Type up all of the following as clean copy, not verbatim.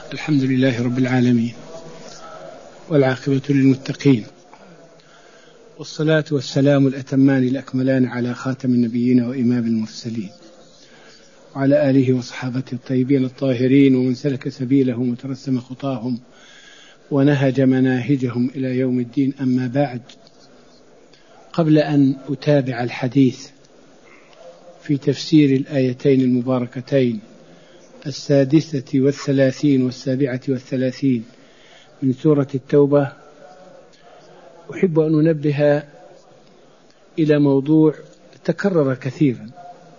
الحمد لله رب العالمين، والعاقبة للمتقين، والصلاة والسلام الأتمان الأكملان على خاتم النبيين وإمام المرسلين، وعلى آله وصحابته الطيبين الطاهرين، ومن سلك سبيلهم وترسم خطاهم ونهج مناهجهم إلى يوم الدين. أما بعد، قبل أن أتابع الحديث في تفسير الآيتين المباركتين 36 و37 من سورة التوبة، أحب أن أنبه إلى موضوع تكرر كثيرا.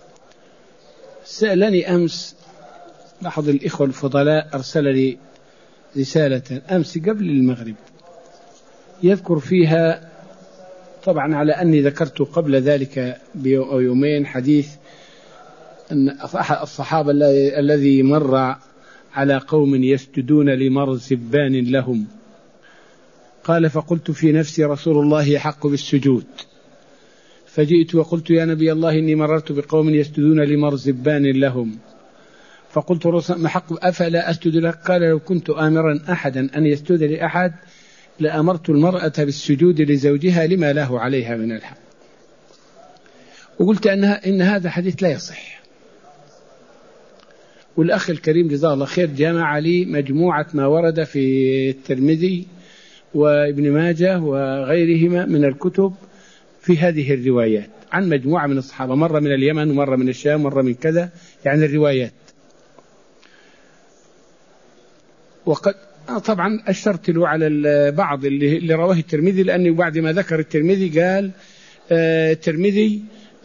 سألني أمس بعض الإخوة الفضلاء، أرسل لي رسالة أمس قبل المغرب يذكر فيها، طبعا على أني ذكرت قبل ذلك بيومين حديث أن أحد الصحابة الذي مر على قوم يسجدون لمرزبان لهم، قال: فقلت في نفسي رسول الله يحق بالسجود، فجئت وقلت: يا نبي الله، إني مررت بقوم يسجدون لمرزبان لهم، فقلت: ما حق، أفلا أسجد لك؟ قال: لو كنت آمرا أحدا أن يسجد لأحد لأمرت المرأة بالسجود لزوجها لما له عليها من الحق. وقلت إن هذا حديث لا يصح. والأخ الكريم جزاه الله خير جمع لي مجموعة ما ورد في الترمذي وابن ماجه وغيرهما من الكتب في هذه الروايات عن مجموعة من الصحابة، مرة من اليمن ومرة من الشام ومرة من كذا، يعني الروايات. وقد طبعا أشرت له على البعض اللي رواه الترمذي، لأنه بعد ما ذكر الترمذي قال الترمذي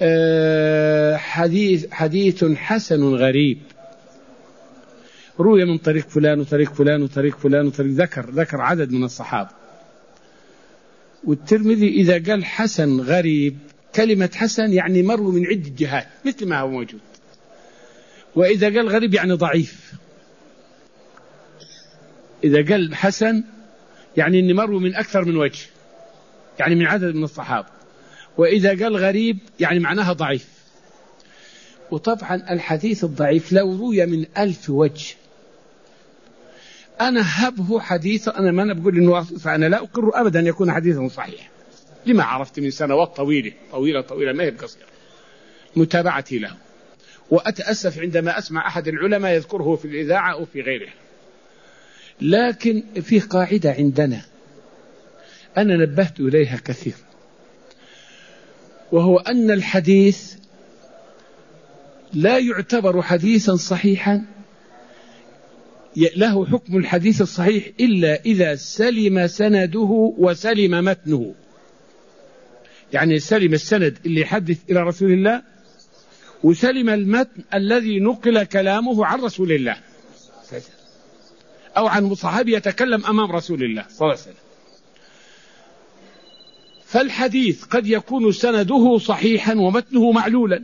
حديث حسن غريب، روي من طريق فلان وطريق فلان وطريق فلان وطريق، ذكر عدد من الصحابة. والترمذي إذا قال حسن غريب، كلمة حسن يعني مروي من عدة جهات مثل ما هو موجود، وإذا قال غريب يعني ضعيف. إذا قال حسن يعني إن مروي من أكثر من وجه، يعني من عدد من الصحابة، وإذا قال غريب يعني معناها ضعيف. وطبعا الحديث الضعيف لو روي من 1000 وجه أنا هبه حديث، أنا ما بقول إنه، فأنا لا أقر أبدا أن يكون حديثا صحيح، لما عرفت من سنوات طويلة ما هي بقصيرة متابعتي له. وأتأسف عندما أسمع أحد العلماء يذكره في الإذاعة أو في غيره. لكن في قاعدة عندنا أنا نبهت إليها كثير، وهو أن الحديث لا يعتبر حديثا صحيحا، له حكم الحديث الصحيح إلا إذا سلم سنده وسلم متنه. يعني سلم السند اللي يحدث إلى رسول الله، وسلم المتن الذي نقل كلامه عن رسول الله أو عن صحابي يتكلم أمام رسول الله صلى الله عليه وسلم. فالحديث قد يكون سنده صحيحا ومتنه معلولا،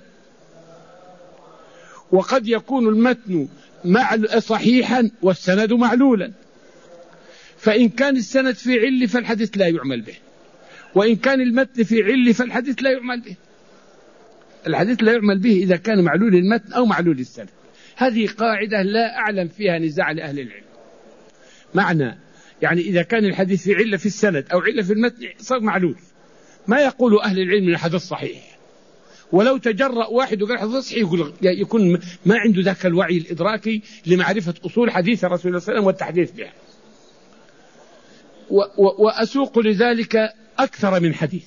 وقد يكون المتن صحيحا والسند معلولا. فإن كان السند في عل فالحديث لا يعمل به، وإن كان المتن في عل فالحديث لا يعمل به. الحديث لا يعمل به إذا كان معلول المتن أو معلول السند. هذه قاعدة لا أعلم فيها نزاع لأهل العلم. معنى يعني إذا كان الحديث في علة في السند أو علة في المتن صار معلول، ما يقول أهل العلم من الحديث صحيح. ولو تجرأ واحد وقال حديث صحيح يكون ما عنده ذاك الوعي الإدراكي لمعرفة أصول حديث الرسول صلى الله عليه وسلم والتحديث بها. وأسوق لذلك أكثر من حديث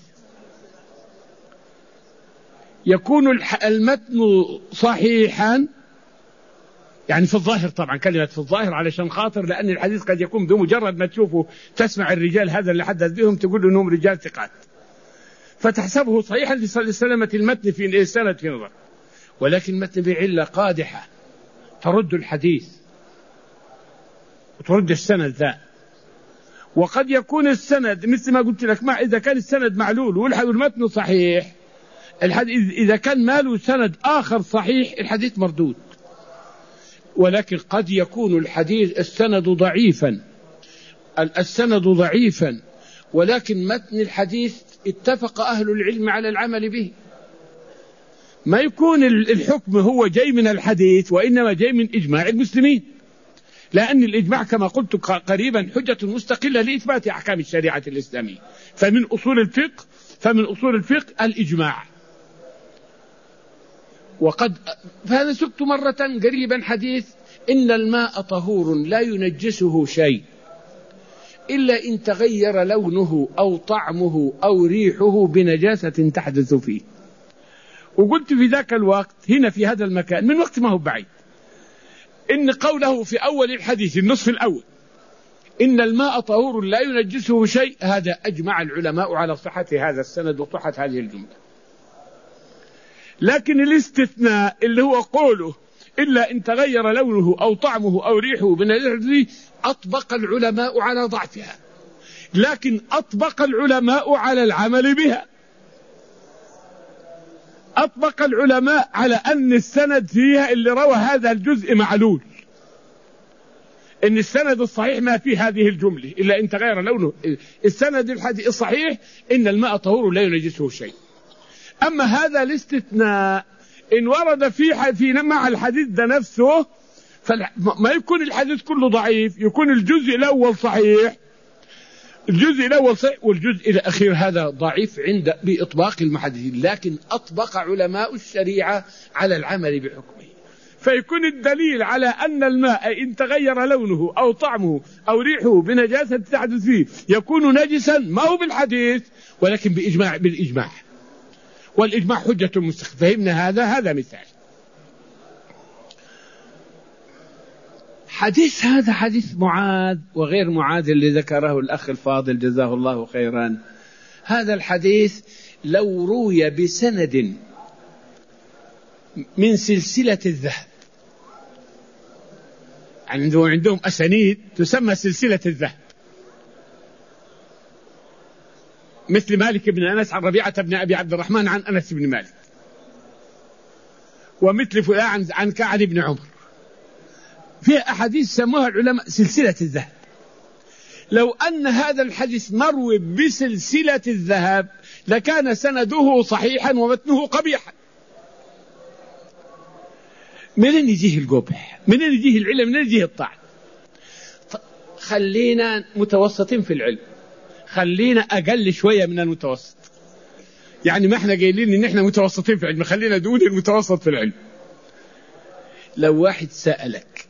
يكون المتن صحيحا، يعني في الظاهر، طبعا كلمة في الظاهر علشان خاطر، لأن الحديث قد يكون بمجرد ما تشوفه تسمع الرجال هذا اللي حدث بهم تقول إنهم رجال ثقات، فتحسبه صحيحا لسلامة المتن في السند في نظر، ولكن المتن بعلة قادحة ترد الحديث وترد السند ذا. وقد يكون السند مثل ما قلت لك، إذا كان السند معلول والمتن صحيح، إذا كان ماله سند آخر صحيح الحديث مردود. ولكن قد يكون الحديث السند ضعيفا، ولكن متن الحديث اتفق أهل العلم على العمل به. ما يكون الحكم هو جاي من الحديث، وإنما جاي من إجماع المسلمين. لأن الإجماع كما قلت قريبا حجة مستقلة لإثبات أحكام الشريعة الإسلامية. فمن أصول الفقه الإجماع. فهذا سكت مرة قريبا حديث إن الماء طهور لا ينجسه شيء إلا إن تغير لونه أو طعمه أو ريحه بنجاسة تحدث فيه. وقلت في ذاك الوقت هنا في هذا المكان من وقت ما هو بعيد إن قوله في أول الحديث النصف الأول إن الماء طهور لا ينجسه شيء، هذا أجمع العلماء على صحة هذا السند وصحة هذه الجملة. لكن الاستثناء اللي هو قوله إلا إن تغير لونه أو طعمه أو ريحه بنجاسة أطبق العلماء على ضعفها، لكن أطبق العلماء على العمل بها. أطبق العلماء على أن السند فيها اللي روى هذا الجزء معلول، إن السند الصحيح ما فيه هذه الجملة إلا إن تغير لونه. السند الصحيح إن الماء طهور لا ينجسه شيء. أما هذا الاستثناء إن ورد في مع الحديث ده نفسه ما يكون الحديث كله ضعيف، يكون الجزء الأول صحيح والجزء الأخير هذا ضعيف عند بإطباق المحدثين، لكن أطبق علماء الشريعة على العمل بحكمه. فيكون الدليل على أن الماء إن تغير لونه أو طعمه أو ريحه بنجاسة تحدث فيه يكون نجسا، ما هو بالحديث ولكن بالإجماع. والإجماع حجة مستقلة. فهمنا هذا مثال. هذا حديث معاذ وغير معاذ اللي ذكره الأخ الفاضل جزاه الله خيرا. هذا الحديث لو روي بسند من سلسلة الذهب، عندهم أسانيد تسمى سلسلة الذهب، مثل مالك بن أنس عن ربيعة بن أبي عبد الرحمن عن أنس بن مالك، ومثل فلان عن كعب بن عمر. في أحاديث سموها العلماء سلسلة الذهب. لو أن هذا الحديث مروي بسلسلة الذهب لكان سنده صحيحا ومتنه قبيحا. منين يجيه القبح؟ منين يجيه العلم؟ منين يجيه الطعن؟ خلينا متوسطين في العلم، خلينا أقل شوية من المتوسط. يعني ما احنا قايلين إن احنا متوسطين في العلم، خلينا دون المتوسط في العلم. لو واحد سألك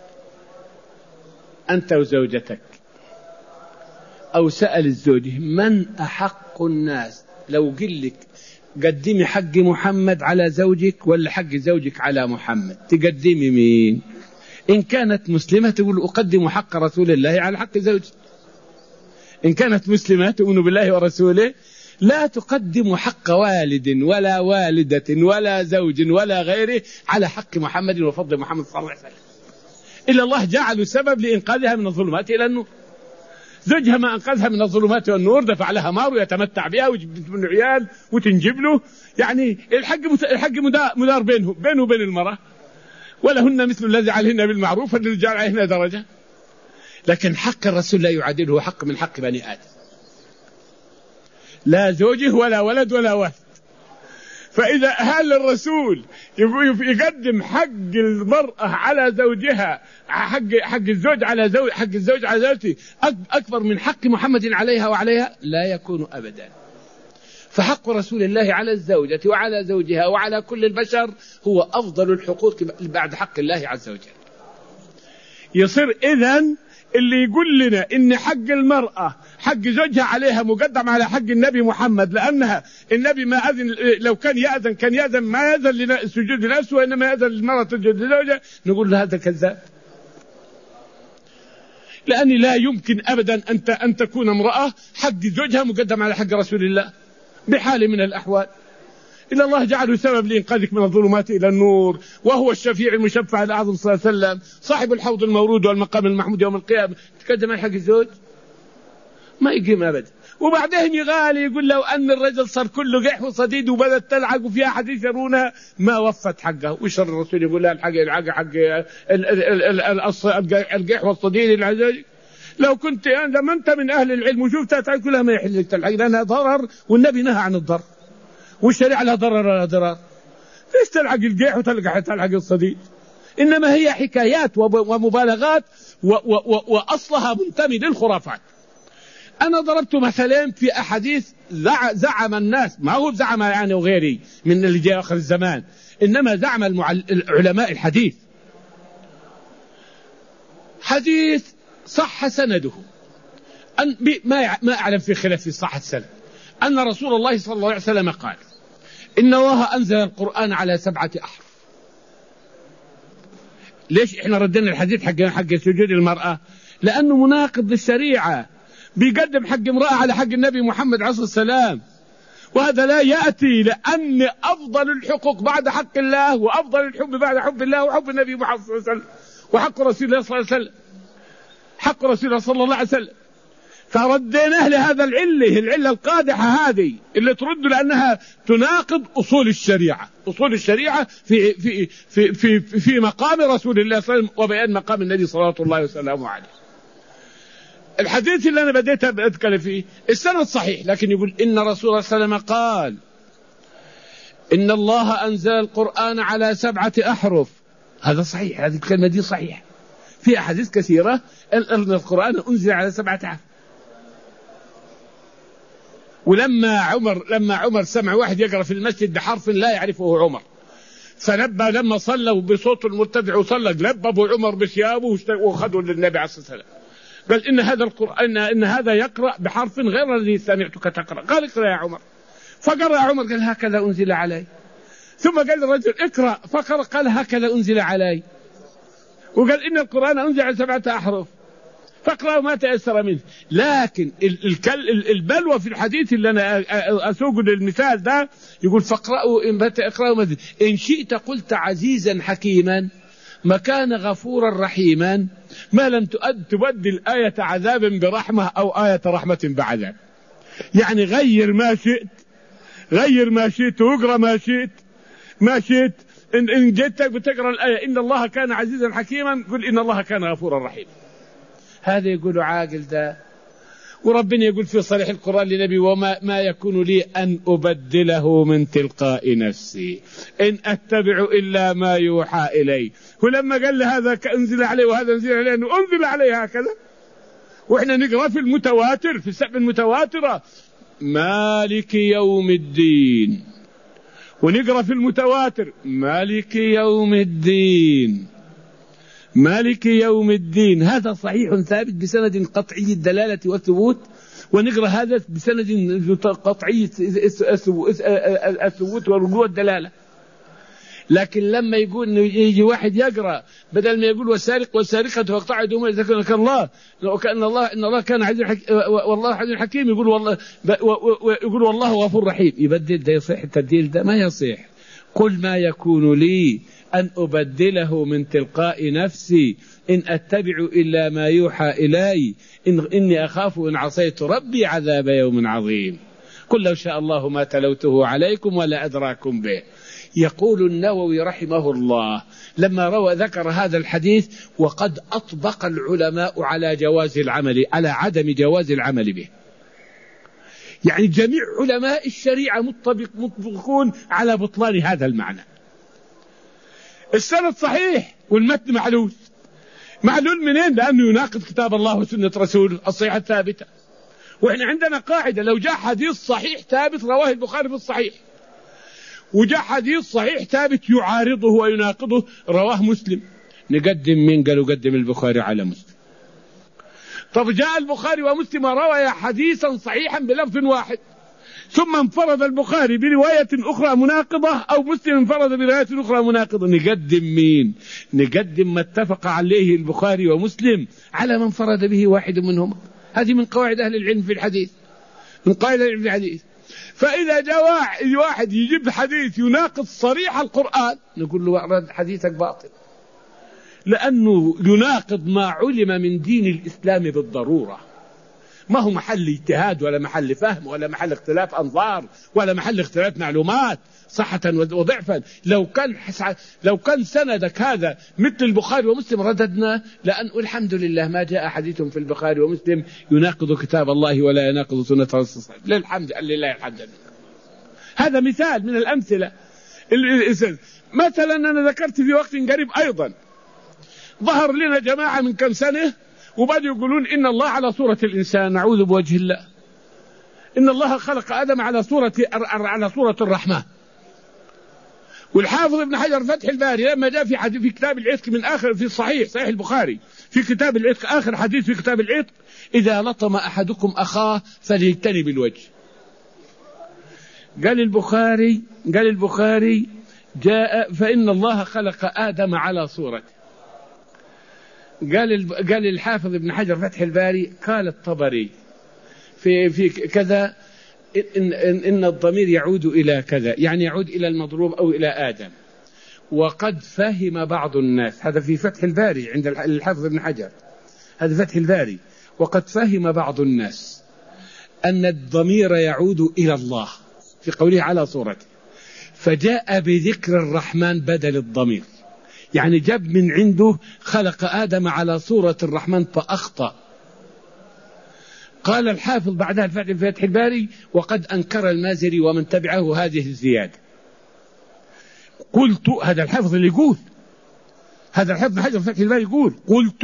أنت وزوجتك أو سأل الزوجة من أحق الناس، لو قل لك قدمي حق محمد على زوجك ولا حق زوجك على محمد، تقدمي مين؟ إن كانت مسلمة تقول أقدم حق رسول الله على حق زوجي. إن كانت مسلمة تؤمن بالله ورسوله لا تقدم حق والد ولا والدة ولا زوج ولا غيره على حق محمد وفضل محمد صلى الله عليه وسلم، إلا الله جعل سبب لإنقاذها من الظلمات إلى النور. زوجها ما أنقذها من الظلمات والنور، دفع لها مار ويتمتع بها ويجيب منه عيال وتنجب له. يعني الحق مدار بينه وبين المرأة، ولهن مثل الذي عليهن بالمعروف والرجال عليهن درجة. لكن حق الرسول لا يعادله حق من حق بني آدم، لا زوجه ولا ولد ولا والد. فإذا هل الرسول يقدم حق المرأة على زوجها، حق الزوج على زوجته أكبر من حق محمد عليها وعليها؟ لا يكون أبدا. فحق رسول الله على الزوجة وعلى زوجها وعلى كل البشر هو أفضل الحقوق بعد حق الله عز وجل. يصير إذن اللي يقول لنا إن حق المرأة حق زوجها عليها مقدم على حق النبي محمد، لأنها النبي ما أذن، لو كان يأذن ما يأذن للسجود لنفسه وإنما يأذن للمرأة تسجد لزوجها، نقول له هذا كذاب. لأن لا يمكن أبدا أن تكون امرأة حق زوجها مقدم على حق رسول الله بحال من الأحوال، إلا الله جعله سبب لإنقاذك من الظلمات إلى النور، وهو الشفيع المشفع الأعظم صلى الله عليه وسلم، صاحب الحوض المورود والمقام المحمود يوم القيامة. تقدم على حق الزوج ما يقيم أبدا. وبعدين يغالي يقول لو أن الرجل صار كله قح وصديد وبدت تلعق وفيها حديث يرونها ما وفت حقه. وش الرسول يقول لها الحق القح والصديد العزاج. لو كنت لما أنت من أهل العلم وشوفتها تقول لها ما يحل لك تلعق لأنها ضرر، والنبي نهى عن الضرر والشريعة لها ضرر ولا ضرر. ليش تلعق القيح وتلعق الصديد؟ إنما هي حكايات ومبالغات وأصلها منتمي للخرافات. أنا ضربت مثلين في أحاديث زعم الناس، ما هو زعم يعني وغيري من اللي جاء آخر الزمان، إنما زعم العلماء الحديث. حديث صح سنده، ما أعلم في خلاف في صحة السند، أن رسول الله صلى الله عليه وسلم قال إن الله أنزل القرآن على 7 أحرف. ليش إحنا ردنا الحديث حق سجود المرأة؟ لأنه مناقض للشريعة، بيقدم حق امرأة على حق النبي محمد عليه الصلاة والسلام، وهذا لا يأتي، لأن أفضل الحقوق بعد حق الله، وأفضل الحب بعد حب الله وحب النبي محمد صلى الله عليه وسلم، وحق رسول الله صلى الله عليه وسلم، حق رسول الله صلى الله عليه وسلم. فرديناه لهذا العلة القادحة هذه اللي ترد، لأنها تناقض أصول الشريعة، أصول الشريعة في في في في في مقام رسول الله صلى الله عليه وسلم وبيان مقام النبي صلى الله عليه وسلم عليه. الحديث اللي أنا بديت أتكلم فيه السند صحيح، لكن يقول إن رسول الله صلى الله عليه وسلم قال إن الله أنزل القرآن على 7 أحرف. هذا صحيح، هذه الكلمة دي صحيح. في أحاديث كثيرة أن القرآن أنزل على 7 أحرف. ولما عمر سمع واحد يقرأ في المسجد بحرف لا يعرفه عمر، فنبى لما صلوا بصوت المرتفع وصلى لبى أبو عمر بثيابه وخذوا للنبي عليه الصلاة والسلام، قال إن هذا القرآن إن هذا يقرأ بحرف غير الذي سمعتك تقرأ. قال اقرأ يا عمر، فقرأ عمر قال هكذا أنزل علي. ثم قال الرجل اقرأ، فقرأ قال هكذا أنزل علي. وقال إن القرآن أنزل على 7 أحرف، فاقرأوا ما تيسر منه. لكن البلوى في الحديث اللي أنا أسوق للمثال ده يقول فاقرأوا إن شئت قلت عزيزا حكيما ما كان غفورا رحيما ما لم تبدل آية عذاب برحمة أو آية رحمة بعذاب. يعني غير ما شئت واقرأ ما شئت. إن جئتك بتقرأ الآية إن الله كان عزيزا حكيما قل إن الله كان غفورا رحيما. هذا يقول عاقل ده. وربنا يقول في صريح القرآن لنبي وما يكون لي أن أبدله من تلقاء نفسي إن أتبع إلا ما يوحى إلي. ولما قال له هذا أنزل عليه وهذا أنزل عليه أنه أنزل عليه هكذا. وإحنا نقرأ في المتواتر في السبع المتواترة مالك يوم الدين، ونقرأ في المتواتر مالك يوم الدين مالك يوم الدين. هذا صحيح ثابت بسند قطعي الدلالة والثبوت، ونقرأ هذا بسند قطعي الثبوت والرجوع الدلالة. لكن لما يقول يجي واحد يقرأ بدل ما يقول والسارق والسارقة فاقطعوا أيديهما إذا كان الله وكأن الله كان عزيز والله عزيز حكيم، يقول والله غفور رحيم. يبدل ده يصح التبديل ده؟ ما يصح. قل ما يكون لي أن أبدله من تلقاء نفسي إن أتبع إلا ما يوحى إلي إني أخاف إن عصيت ربي عذاب يوم عظيم. قل لو شاء الله ما تلوته عليكم ولا أدراكم به. يقول النووي رحمه الله لما ذكر هذا الحديث وقد أطبق العلماء على عدم جواز العمل به. يعني جميع علماء الشريعة مطبقون على بطلان هذا المعنى. السند صحيح والمتن معلول منين؟ لأنه يناقض كتاب الله وسنة رسوله الصحيحة الثابتة. وإحنا عندنا قاعدة لو جاء حديث صحيح ثابت رواه البخاري في الصحيح، وجاء حديث صحيح ثابت يعارضه ويناقضه رواه مسلم، نقدم من قالوا قدم البخاري على مسلم. طب جاء البخاري ومسلم روى حديثا صحيحا بلفظ واحد، ثم انفرد البخاري برواية أخرى مناقضة أو مسلم انفرد برواية أخرى مناقضة، نقدم مين؟ نقدم ما اتفق عليه البخاري ومسلم على من انفرد به واحد منهما. هذه من قواعد أهل العلم في الحديث، من قواعد العلم في الحديث. فإذا جاء واحد يجيب حديث يناقض صريح القرآن نقول له حديثك باطل، لأنه يناقض ما علم من دين الإسلام بالضرورة، ما هو محل اجتهاد ولا محل فهم ولا محل اختلاف أنظار ولا محل اختلاف معلومات صحة وضعفا. لو كان سندك هذا مثل البخاري ومسلم رددنا لأن الحمد لله ما جاء حديث في البخاري ومسلم يناقض كتاب الله ولا يناقض سنة رسول الله. لله الحمد لله. هذا مثال من الأمثلة. مثلا أنا ذكرت في وقت قريب أيضا ظهر لنا جماعة من كم سنة وبدأوا يقولون إن الله على صورة الإنسان، نعوذ بوجه الله. إن الله خلق آدم على صورة الرحمن. والحافظ ابن حجر فتح الباري لما جاء في كتاب العتق من آخر في صحيح البخاري في كتاب العتق آخر حديث في كتاب العتق: إذا لطم أحدكم أخاه فليجتنب الوجه. قال البخاري جاء فإن الله خلق آدم على صورته. قال الحافظ ابن حجر فتح الباري: قال الطبري في كذا إن الضمير يعود إلى كذا، يعني يعود إلى المضروب أو إلى آدم. وقد فهم بعض الناس، هذا في فتح الباري عند الحافظ ابن حجر، هذا فتح الباري: وقد فهم بعض الناس أن الضمير يعود إلى الله في قوله على صورته، فجاء بذكر الرحمن بدل الضمير، يعني جاب من عنده خلق آدم على صورة الرحمن فأخطأ. قال الحافظ بعدها في فتح الباري: وقد أنكر المازري ومن تبعه هذه الزيادة. قلت، هذا الحافظ اللي يقول، هذا الحافظ حجر فتح الباري يقول: قلت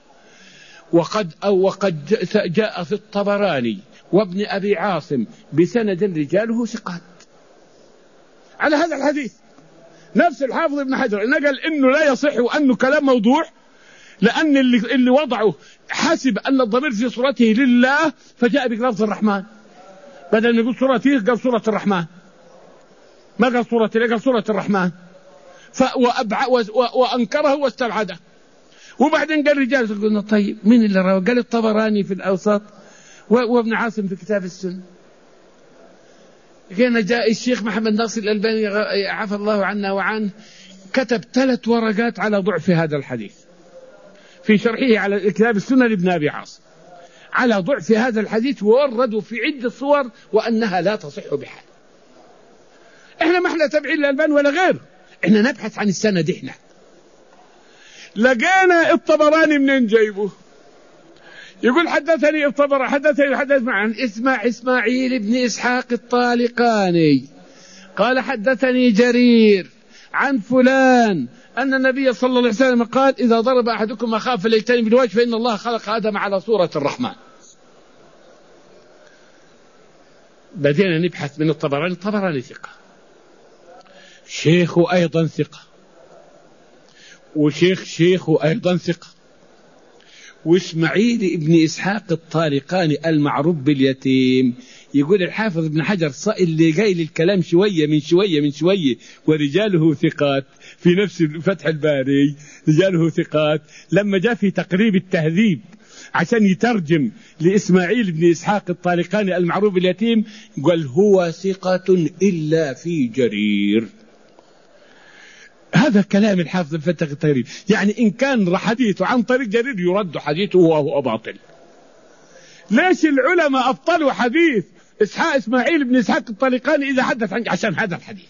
وقد جاء في الطبراني وابن أبي عاصم بسند رجاله ثقات على هذا الحديث. نفس الحافظ ابن حجر نقل إنه لا يصح وأنه كلام موضوع، لأن اللي وضعه حسب أن الضمير في صورته لله فجاء بلفظ الرحمن، بدل ما يقول صورته قال صورة الرحمن، ما قال صورته، قال صورة الرحمن، وأنكره واستبعده. وبعدين قال رجال، قلنا طيب مين اللي روى؟ قال الطبراني في الأوسط وابن عاصم في كتاب السنة. كان جاء الشيخ محمد ناصر الألباني عفى الله عنا وعنه كتب 3 ورقات على ضعف هذا الحديث في شرحه على كتاب السنة لابن أبي عاصم، على ضعف هذا الحديث، ووردوا في عدة صور وأنها لا تصح بحال. إحنا ما إحنا تابعين الألباني ولا غير، إحنا نبحث عن السند. إحنا لقينا الطبراني منين جايبه؟ يقول حدثني الطبراني حدث عن إسماعيل بن إسحاق الطالقاني قال حدثني جرير عن فلان أن النبي صلى الله عليه وسلم قال: إذا ضرب أحدكم أخاه فليجتنب بالوجه فإن الله خلق آدم على صورة الرحمن. بدينا نبحث من الطبراني ثقة، شيخه أيضا ثقة، شيخه أيضا ثقة، وإسماعيل ابن إسحاق الطالقاني المعروف باليتيم. يقول الحافظ ابن حجر اللي قايل الكلام شوية من شوية ورجاله ثقات في نفس فتح الباري، رجاله ثقات. لما جاء في تقريب التهذيب عشان يترجم لإسماعيل بن إسحاق الطالقاني المعروف باليتيم قال: هو ثقة إلا في جرير. هذا كلام الحافظ الفتح التقريب، يعني إن كان حديثه عن طريق جرير يرد حديثه وهو باطل. ليش العلماء أبطلوا حديث إسماعيل بن إسحاق الطالقاني إذا حدث عشان هذا الحديث؟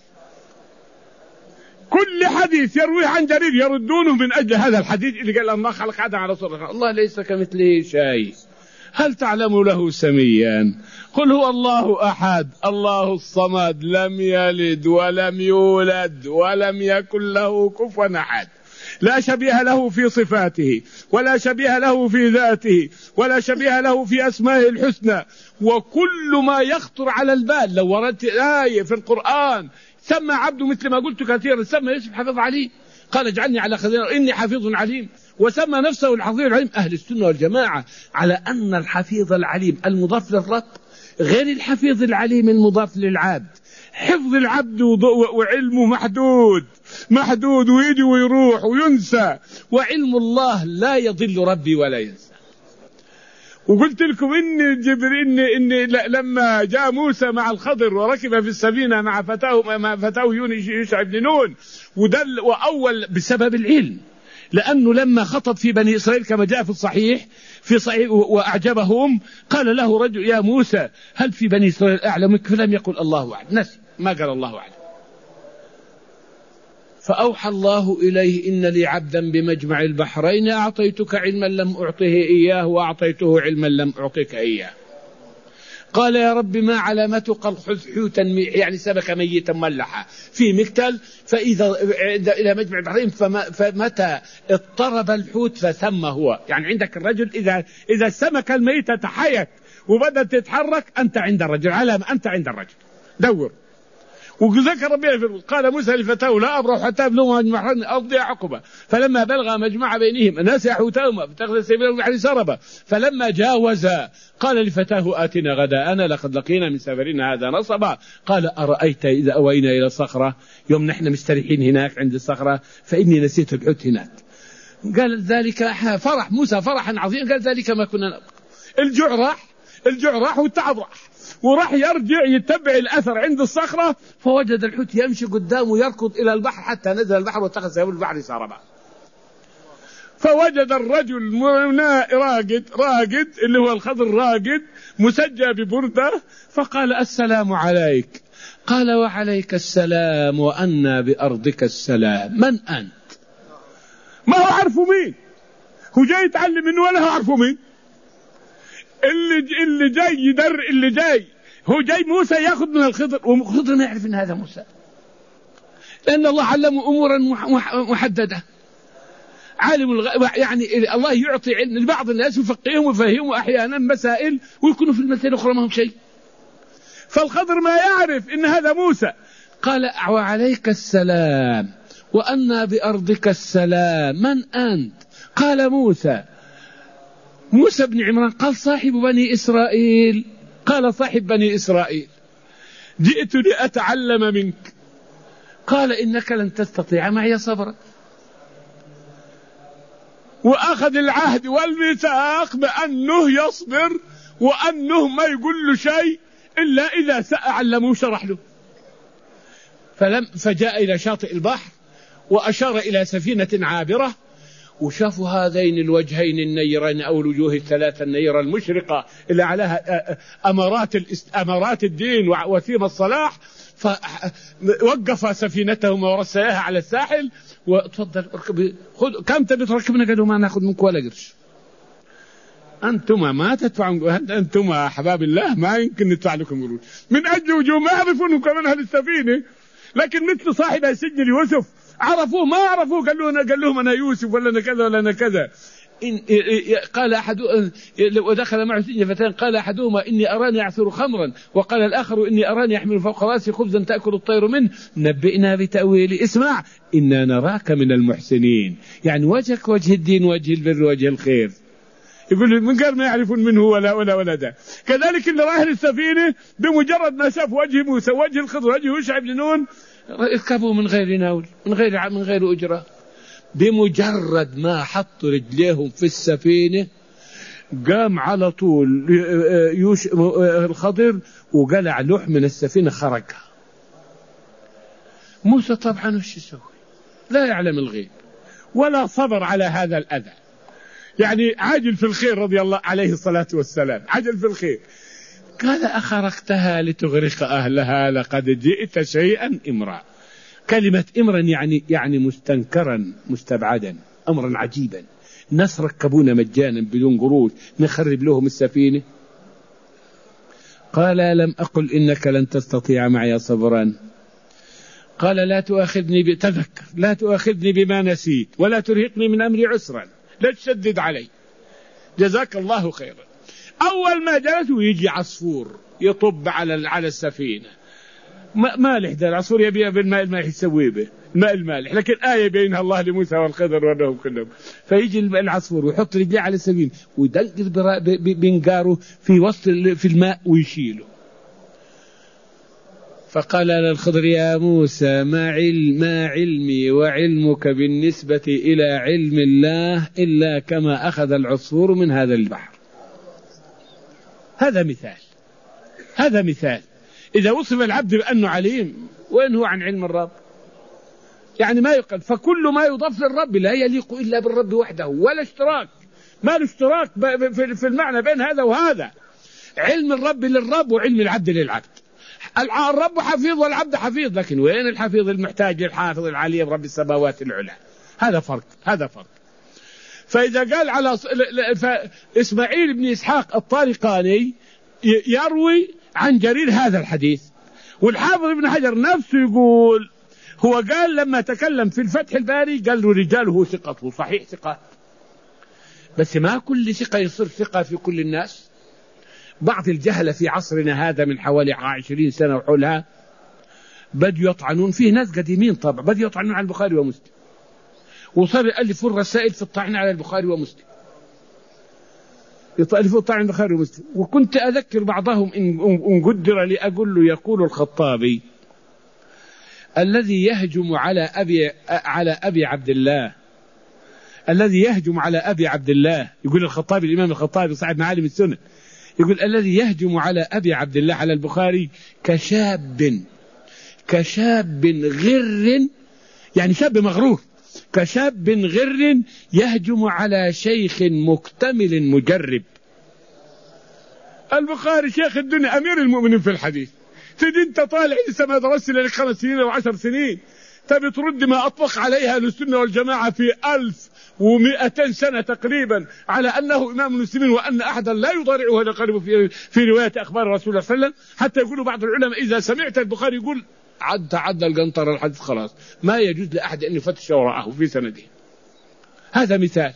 كل حديث يرويه عن جرير يردونه من أجل هذا الحديث اللي قال الله خلق آدم على صورة الله ليس كمثله شيء. هل تعلم له سميا؟ قل هو الله أحد الله الصمد لم يلد ولم يولد ولم يكن له كفوا أحد، لا شبيه له في صفاته ولا شبيه له في ذاته ولا شبيه له في أسمائه الحسنى. وكل ما يخطر على البال، لو وردت آية في القرآن سمى عبده مثل ما قلت كثيرا، سمى يوسف حفظ عليم، قال اجعلني على خزائن إني حفيظ عليم، وسمى نفسه الحفيظ العليم. أهل السنة والجماعة على أن الحفيظ العليم المضاف للرب غير الحفيظ العليم المضاف للعبد. حفظ العبد وعلمه محدود ويجي ويروح وينسى، وعلم الله لا يضل ربي ولا ينسى. وقلت لكم إن جبريل إن لما جاء موسى مع الخضر وركب في السفينة مع فتاه يوشع بن نون ودل وأول بسبب العلم، لأنه لما خطب في بني إسرائيل كما جاء في الصحيح وأعجبهم قال له رجل: يا موسى هل في بني إسرائيل أعلمك؟ فلم يقل الله أعلم، نسي ما قال الله أعلم. فأوحى الله إليه: إن لي عبدا بمجمع البحرين أعطيتك علما لم أعطه إياه وأعطيته علما لم أعطيك إياه. قال يا رب ما علامته؟ قال حوتا يعني سمكة ميتا ملحة في مكتل، فإذا إلى مجمع البحرين فمتى اضطرب الحوت فثم هو. يعني عندك الرجل إذا السمكة الميتة تحيت وبدأت تتحرك أنت عند الرجل، علامة أنت عند الرجل، دور. وذكر ربنا قال موسى لفتاه لا أبرح حتى أبلغ مجمع البحرين أمضي حقبة، فلما بلغ مجمع بينهم نسي حوتهما فاتخذ سبيلا في البحر سربا، فلما جاوزا قال لفتاه آتنا غداءنا لقد لقينا من سفرنا هذا نصبا. قال أرأيت إذا أوينا إلى الصخرة، يوم نحن مستريحين هناك عند الصخرة فإني نسيت الحوت هناك. قال ذلك فرح موسى فرحا عظيما، قال ذلك ما كنا نبقى. الجوع راح والتعب راح، وراح يرجع يتبع الأثر عند الصخرة فوجد الحوت يمشي قدامه يركض إلى البحر حتى نزل البحر واتخذ سبيل البحر سربا. فوجد الرجل راقد اللي هو الخضر راقد مسجى ببردة، فقال السلام عليك. قال وعليك السلام وأنا بأرضك السلام. من أنت؟ ما هو عارفه مين، هو جاي يتعلم منه ولا هو عارفه مين. اللي جاي هو جاي موسى ياخذ من الخضر، والخضر ما يعرف ان هذا موسى، لان الله علمه امورا محدده. عالم يعني الله يعطي علم لبعض الناس يفقههم ويفهمهم احيانا مسائل ويكونوا في المسائل الاخرى ما هم شيء. فالخضر ما يعرف ان هذا موسى. قال وعليك السلام وأنا بأرضك السلام. من أنت؟ قال موسى بن عمران. قال صاحب بني إسرائيل. قال صاحب بني إسرائيل جئت لأتعلم منك. قال إنك لن تستطيع معي صبرا. وأخذ العهد والميثاق بأنه يصبر وأنه ما يقول له شيء إلا إذا سأعلمه وشرح له. فجاء إلى شاطئ البحر وأشار إلى سفينة عابرة، وشافوا هذين الوجهين النيرين أو الوجوه الثلاثة النيرة المشرقة اللي عليها أمارات الدين وثيم الصلاح. فوقف سفينتهم ورساها على الساحل وتفضل اركب. كم تبي تركبنا؟ قالوا ما ناخذ منك ولا قرش. أنتما ما تدفعون، أنتما أحباب الله ما يمكن ندفع لكم قروش. من أجل وجوه ما يعرفونهم كمان أهل السفينة، لكن مثل صاحب السجن يوسف عرفوه ما عرفوه، قال لهم أنا يوسف ولا أنا كذا ولا أنا كذا. قال أحد ودخل معه سجن فتان قال أحدهما إني أراني أعصر خمرا وقال الآخر إني أراني أحمل فوق رأسي خبزا تأكل الطير منه نبئنا بتأويل. اسمع إنا نراك من المحسنين. يعني وجهك وجه الدين وجه البر وجه الخير. يقول من غير ما يعرفون منه ولا ده. كذلك اللي راهن السفينة بمجرد ما شاف وجه موسى وجه الخضر وجه يوشع بن نون اركبوا من غير ناول من غير أجرة. بمجرد ما حطوا رجليهم في السفينة قام على طول الخضر وقلع لوح من السفينة خرجها. موسى طبعا وش يسوي؟ لا يعلم الغيب ولا صبر على هذا الأذى. يعني عاجل في الخير رضي الله عليه الصلاة والسلام، عاجل في الخير. قال أخرقتها لتغرق أهلها لقد جئت شيئا إمرا. كلمة إمرا يعني مستنكرا مستبعدا، أمرا عجيبا. الناس ركبونا مجانا بدون قروش نخرب لهم السفينة. قال لم أقل إنك لن تستطيع معي صبرا. قال لا تؤاخذني تذكر لا تؤاخذني بما نسيت ولا ترهقني من أمري عسرا، لا تشدد علي، جزاك الله خيرا. أول ما جلسوا يجي عصفور يطب على السفينة مالح. ده العصفور يبيع بالماء المالح يسوي به الماء المالح، لكن آية بينها الله لموسى والخضر وأنهم كلهم. فيجي العصفور ويحط رجليه على السفينة ويدقر بنقاره في الماء ويشيله. فقال للخضر يا موسى ما علمي وعلمك بالنسبة إلى علم الله إلا كما أخذ العصفور من هذا البحر. هذا مثال إذا وصف العبد بأنه عليم وين هو عن علم الرب. يعني ما يقال. فكل ما يضاف للرب لا يليق إلا بالرب وحده، ولا اشتراك، ما له اشتراك في المعنى بين هذا وهذا. علم الرب للرب وعلم العبد للعبد. الرب حفيظ والعبد حفيظ، لكن وين الحفيظ المحتاج للحافظ العليم رب السماوات العلى؟ هذا فرق. فإذا قال على إسماعيل بن إسحاق الطارقاني يروي عن جرير هذا الحديث. والحافظ ابن حجر نفسه يقول، هو قال لما تكلم في الفتح الباري قال له رجاله ثقته صحيح ثقة، بس ما كل ثقة يصير ثقة في كل الناس. بعض الجهلة في عصرنا هذا من حوالي 20 سنة وحولها بدوا يطعنون فيه، ناس قديمين طبعا بدوا يطعنون على البخاري ومسلم، وصار يألفون رسائل في الطعن على البخاري ومسلم، يألفون الطعن على البخاري ومسلم. وكنت أذكر بعضهم إن قدر لي أقول له يقول الخطابي الذي يهجم على أبي عبد الله، الذي يهجم على أبي عبد الله، يقول الخطابي الإمام الخطابي صاحب معالم السنة، يقول الذي يهجم على أبي عبد الله على البخاري كشاب غر، يعني شاب مغرور، كشاب غر يهجم على شيخ مكتمل مجرب. البخاري شيخ الدنيا أمير المؤمنين في الحديث، تجي انت طالع لسه ما درست لك 5 سنين أو 10 سنين تبي ترد ما أطبق عليها السنة والجماعة في 1200 سنة تقريبا على أنه إمام المسلمين وأن أحدا لا يضارعه ولا يقاربه في رواية أخبار رسول الله صلى الله عليه وسلم. حتى يقولوا بعض العلماء إذا سمعت البخاري يقول عدى القنطرة الحديث خلاص، ما يجوز لأحد أن يفتش وراءه في سنده. هذا مثال.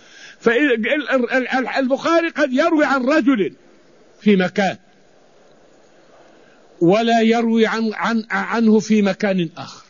فالبخاري قد يروي عن رجل في مكان ولا يروي عنه في مكان آخر.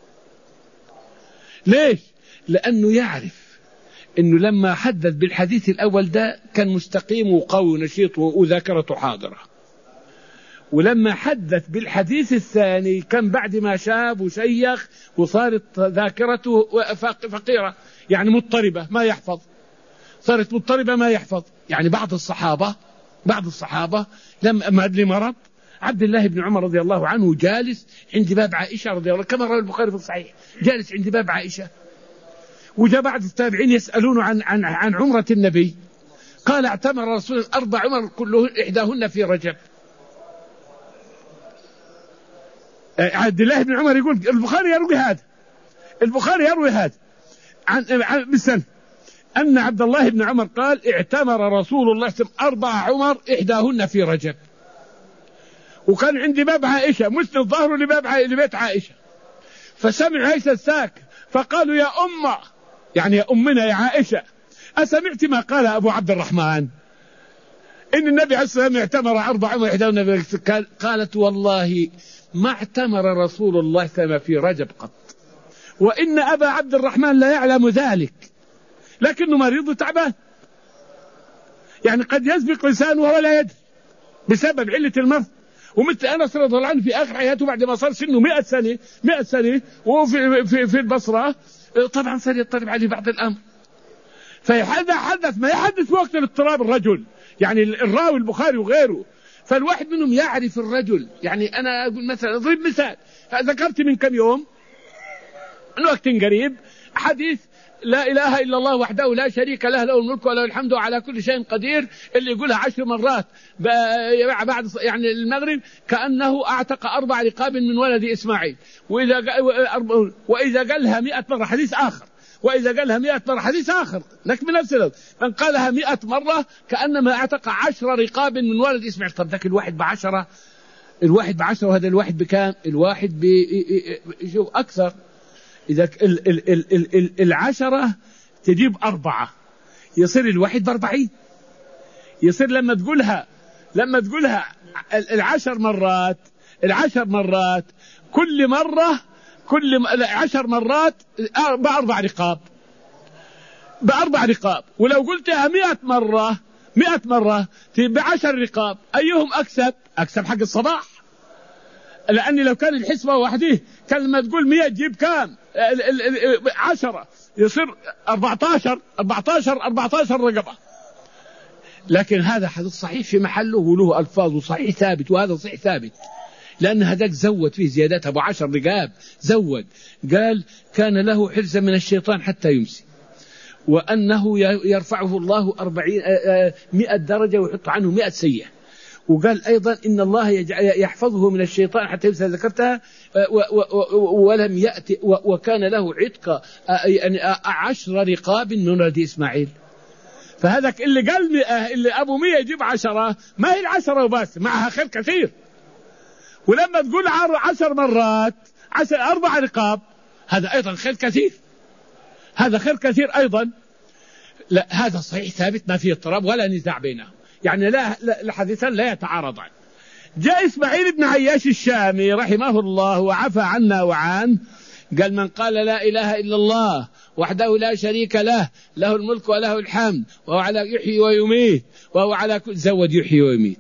ليش؟ لأنه يعرف أنه لما حدث بالحديث الأول ده كان مستقيم وقوي ونشيط وذاكرته حاضرة، ولما حدث بالحديث الثاني كان بعد ما شاب وشيخ وصارت ذاكرته فقيرة، يعني مضطربة ما يحفظ، صارت مضطربة ما يحفظ. يعني بعض الصحابة لما لمرض عبد الله بن عمر رضي الله عنه جالس عند باب عائشة رضي الله، كما روى البخاري في الصحيح، جالس عند باب عائشة، وجاء بعض التابعين يسألون عن عمرة النبي، قال اعتمر رسول 4 عمر كله إحداهن في رجب. عبد الله بن عمر يقول البخاري يروي هذا عن بالسنة أن عبد الله بن عمر قال اعتمر رسول الله 4 عمر إحداهن في رجب، وكان عندي باب عائشة مسند ظهره لبيت عائشة، فسمع عائشة الساك فقالوا يا أمة، يعني يا أمنا يا عائشة، أسمعت ما قال أبو عبد الرحمن إن النبي عليه الصلاة والسلام اعتمر 4 عمر إحداهن في رجب؟ قالت والله ما اعتمر رسول الله صلى الله عليه وسلم في رجب قط، وإن أبا عبد الرحمن لا يعلم ذلك، لكنه مريض تعبان، يعني قد يسبق لسانه وهو لا يدري بسبب علة المرض. ومثل أنس رضي الله عنه في آخر حياته بعد ما صار سنه 100 سنة وهو في البصرة، طبعا صار يضطرب عليه بعض الأمر، فهذا حدث ما يحدث وقت الاضطراب الرجل، يعني الراوي البخاري وغيره، فالواحد منهم يعرف الرجل. يعني أنا أقول مثلا أضرب مثال، ذكرت من كم يوم من وقت قريب حديث لا إله إلا الله وحده لا شريك له له الملك وله الحمد على كل شيء قدير، اللي يقولها 10 مرات بعد يعني المغرب كأنه أعتق 4 رقاب من ولد إسماعيل، وإذا قالها 100 مرة حديث آخر، وإذا قالها 100 مرة حديث آخر، لك من نفس الوقت من قالها 100 مرة كأنما أعتق 10 رقاب من ولد إسماعيل. طب ذاك الواحد ب10، وهذا الواحد بكام؟ الواحد شوف أكثر، إذا 10 تجيب 4 يصير الواحد ب40، يصير لما تقولها 10 مرات كل مرة 10 مرات ب4 رقاب، ولو قلتها 100 مرة تبقى 10 رقاب. أيهم أكسب حق الصباح، لأني لو كان الحسبة وحده كان لما تقول 100 تجيب كام؟ 10 يصير 14 رقبة. لكن هذا حديث صحيح في محله وله ألفاظ وصحيح ثابت، وهذا صحيح ثابت لأن هذاك زود فيه زيادات أبو 10 رقاب، زود قال كان له حرزا من الشيطان حتى يمسي، وأنه يرفعه الله 100 درجة ويحط عنه 100 سيئة، وقال أيضا إن الله يحفظه من الشيطان حتى يمسي، ذكرتها، ولم يأتي وكان له عتق 10 رقاب من ولد إسماعيل. فهذاك اللي قال 100 اللي أبو 100 يجيب 10 ما هي 10 وبس، معها خير كثير. ولما تقول 10 مرات 4 رقاب هذا أيضا خير كثير، هذا خير كثير أيضا. لا هذا صحيح ثابت ما فيه اضطراب ولا نزاع بينهم، يعني لا الحديثان لا يتعارضان. جاء إسماعيل بن عياش الشامي رحمه الله وعفى عنا وعن قال من قال لا إله إلا الله وحده لا شريك له له الملك وله الحمد وهو على يحيي ويميت وهو على كل زود يحيي ويميت،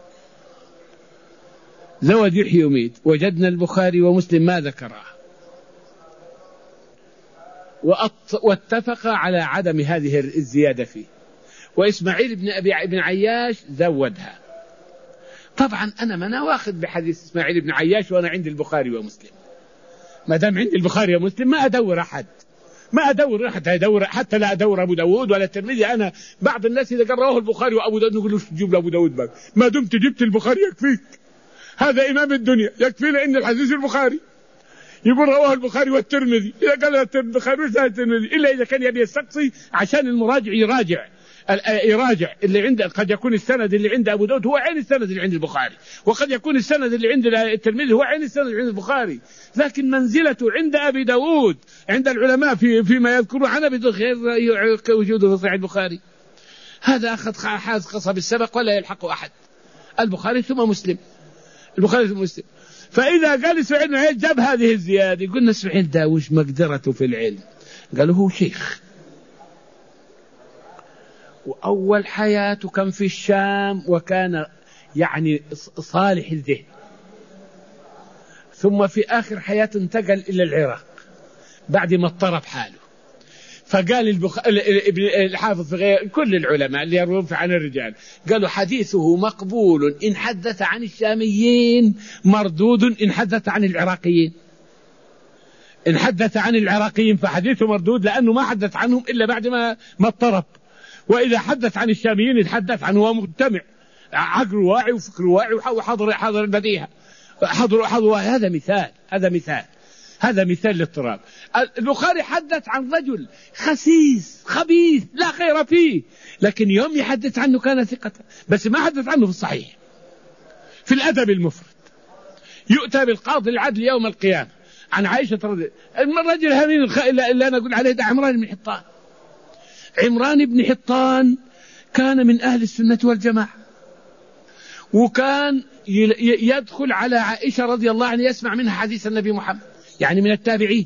زود يحيي ويميت. وجدنا البخاري ومسلم ما ذكرها واتفق على عدم هذه الزيادة فيه، وإسماعيل بن عياش زودها. طبعا أنا ما واخذ بحديث إسماعيل بن عياش وأنا عندي البخاري ومسلم، ما دام عندي البخاري ومسلم ما أدور أحد، ما أدور أحد يدور، حتى لا أدور أبو داود ولا الترمذي. أنا بعض الناس إذا قرأوه البخاري وأبو داود نقول له تجيب لأبو داود بقى، ما دمت جبت البخاري يكفيك، هذا إمام الدنيا يكفي لأن الحديث البخاري. يقول رواه البخاري والترمذي، إذا قال البخاري ولا الترمذي إلا إذا كان يبي يستقصي عشان المراجع يراجع اللي عنده. قد يكون السند اللي عند أبو داود هو عين السند اللي عند البخاري، وقد يكون السند اللي عند الترمذي هو عين السند اللي عند البخاري، لكن منزلته عند أبي داود عند العلماء فيما يذكرون عن أبي داود غير وجوده في صحيح البخاري. هذا أخذ حاز قصب السبق ولا يلحقه أحد، البخاري ثم مسلم، البخاري ثم مسلم. فإذا قال إسماعيل بن عياش جاب هذه الزيادة قلنا إسماعيل ده وش مقدرته في العلم؟ قالوا هو شيخ، وأول حياته كان في الشام وكان يعني صالح الذهن، ثم في آخر حياته انتقل إلى العراق بعد ما اضطرب حاله. فقال الحافظ في غير كل العلماء اللي يروون عن الرجال قالوا حديثه مقبول إن حدث عن الشاميين، مردود إن حدث عن العراقيين. إن حدث عن العراقيين فحديثه مردود لأنه ما حدث عنهم إلا بعد ما اضطرب، وإذا حدث عن الشاميين يتحدث عنه ومجتمع عقل واعي وفكر واعي وحضر البديهة حضر. هذا مثال للاضطراب. البخاري حدث عن رجل خسيس خبيث لا خير فيه، لكن يوم يحدث عنه كان ثقة، بس ما حدث عنه في الصحيح. في الأدب المفرد يؤتى بالقاضي العدل يوم القيامة عن عائشة رضي الله عنها. الرجل هذين اللي أنا أقول عليه ده عمران بن حطان. عمران بن حطان كان من أهل السنة والجماعة، وكان يدخل على عائشة رضي الله عنها يسمع منها حديث النبي محمد، يعني من التابعين.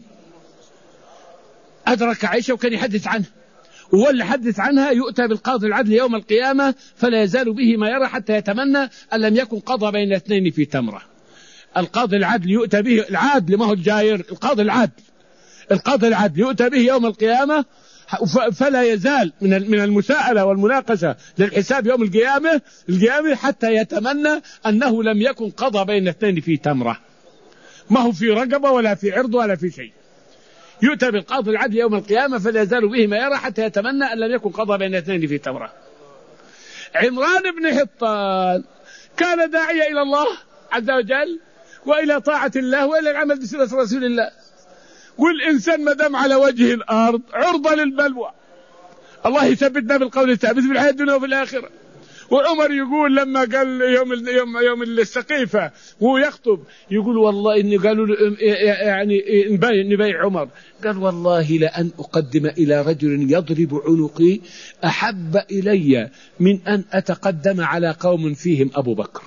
أدرك عائشة وكان يحدث عنها، وهو اللي حدث عنها. يؤتى بالقاضي العدل يوم القيامة فلا يزال به ما يرى حتى يتمنى أن لم يكن قضى بين اثنين في تمرة. القاضي العدل يؤتى به، العادل ما هو الجاير، القاضي العدل يؤتى به يوم القيامة فلا يزال من المساءلة والمناقشة للحساب يوم القيامة حتى يتمنى أنه لم يكن قضى بين اثنين في تمرة، ما هو في رقبة ولا في عرض ولا في شيء. يؤتى بالقاضي العدل يوم القيامة فلا يزال به ما يرى حتى يتمنى أن لم يكن قضى بين اثنين في تمرة. عمران بن حطان كان داعية إلى الله عز وجل وإلى طاعة الله وإلى العمل بسنة رسول الله. والإنسان ما دام على وجه الأرض عرضة للبلوى، الله يثبتنا بالقول الثابت في الحياة الدنيا وفي الآخرة. وعمر يقول لما قال يوم السقيفة وهو يخطب يقول والله إني قالوا يعني نبيع عمر، قال والله لأن أقدم إلى رجل يضرب عنقي أحب إلي من أن أتقدم على قوم فيهم أبو بكر.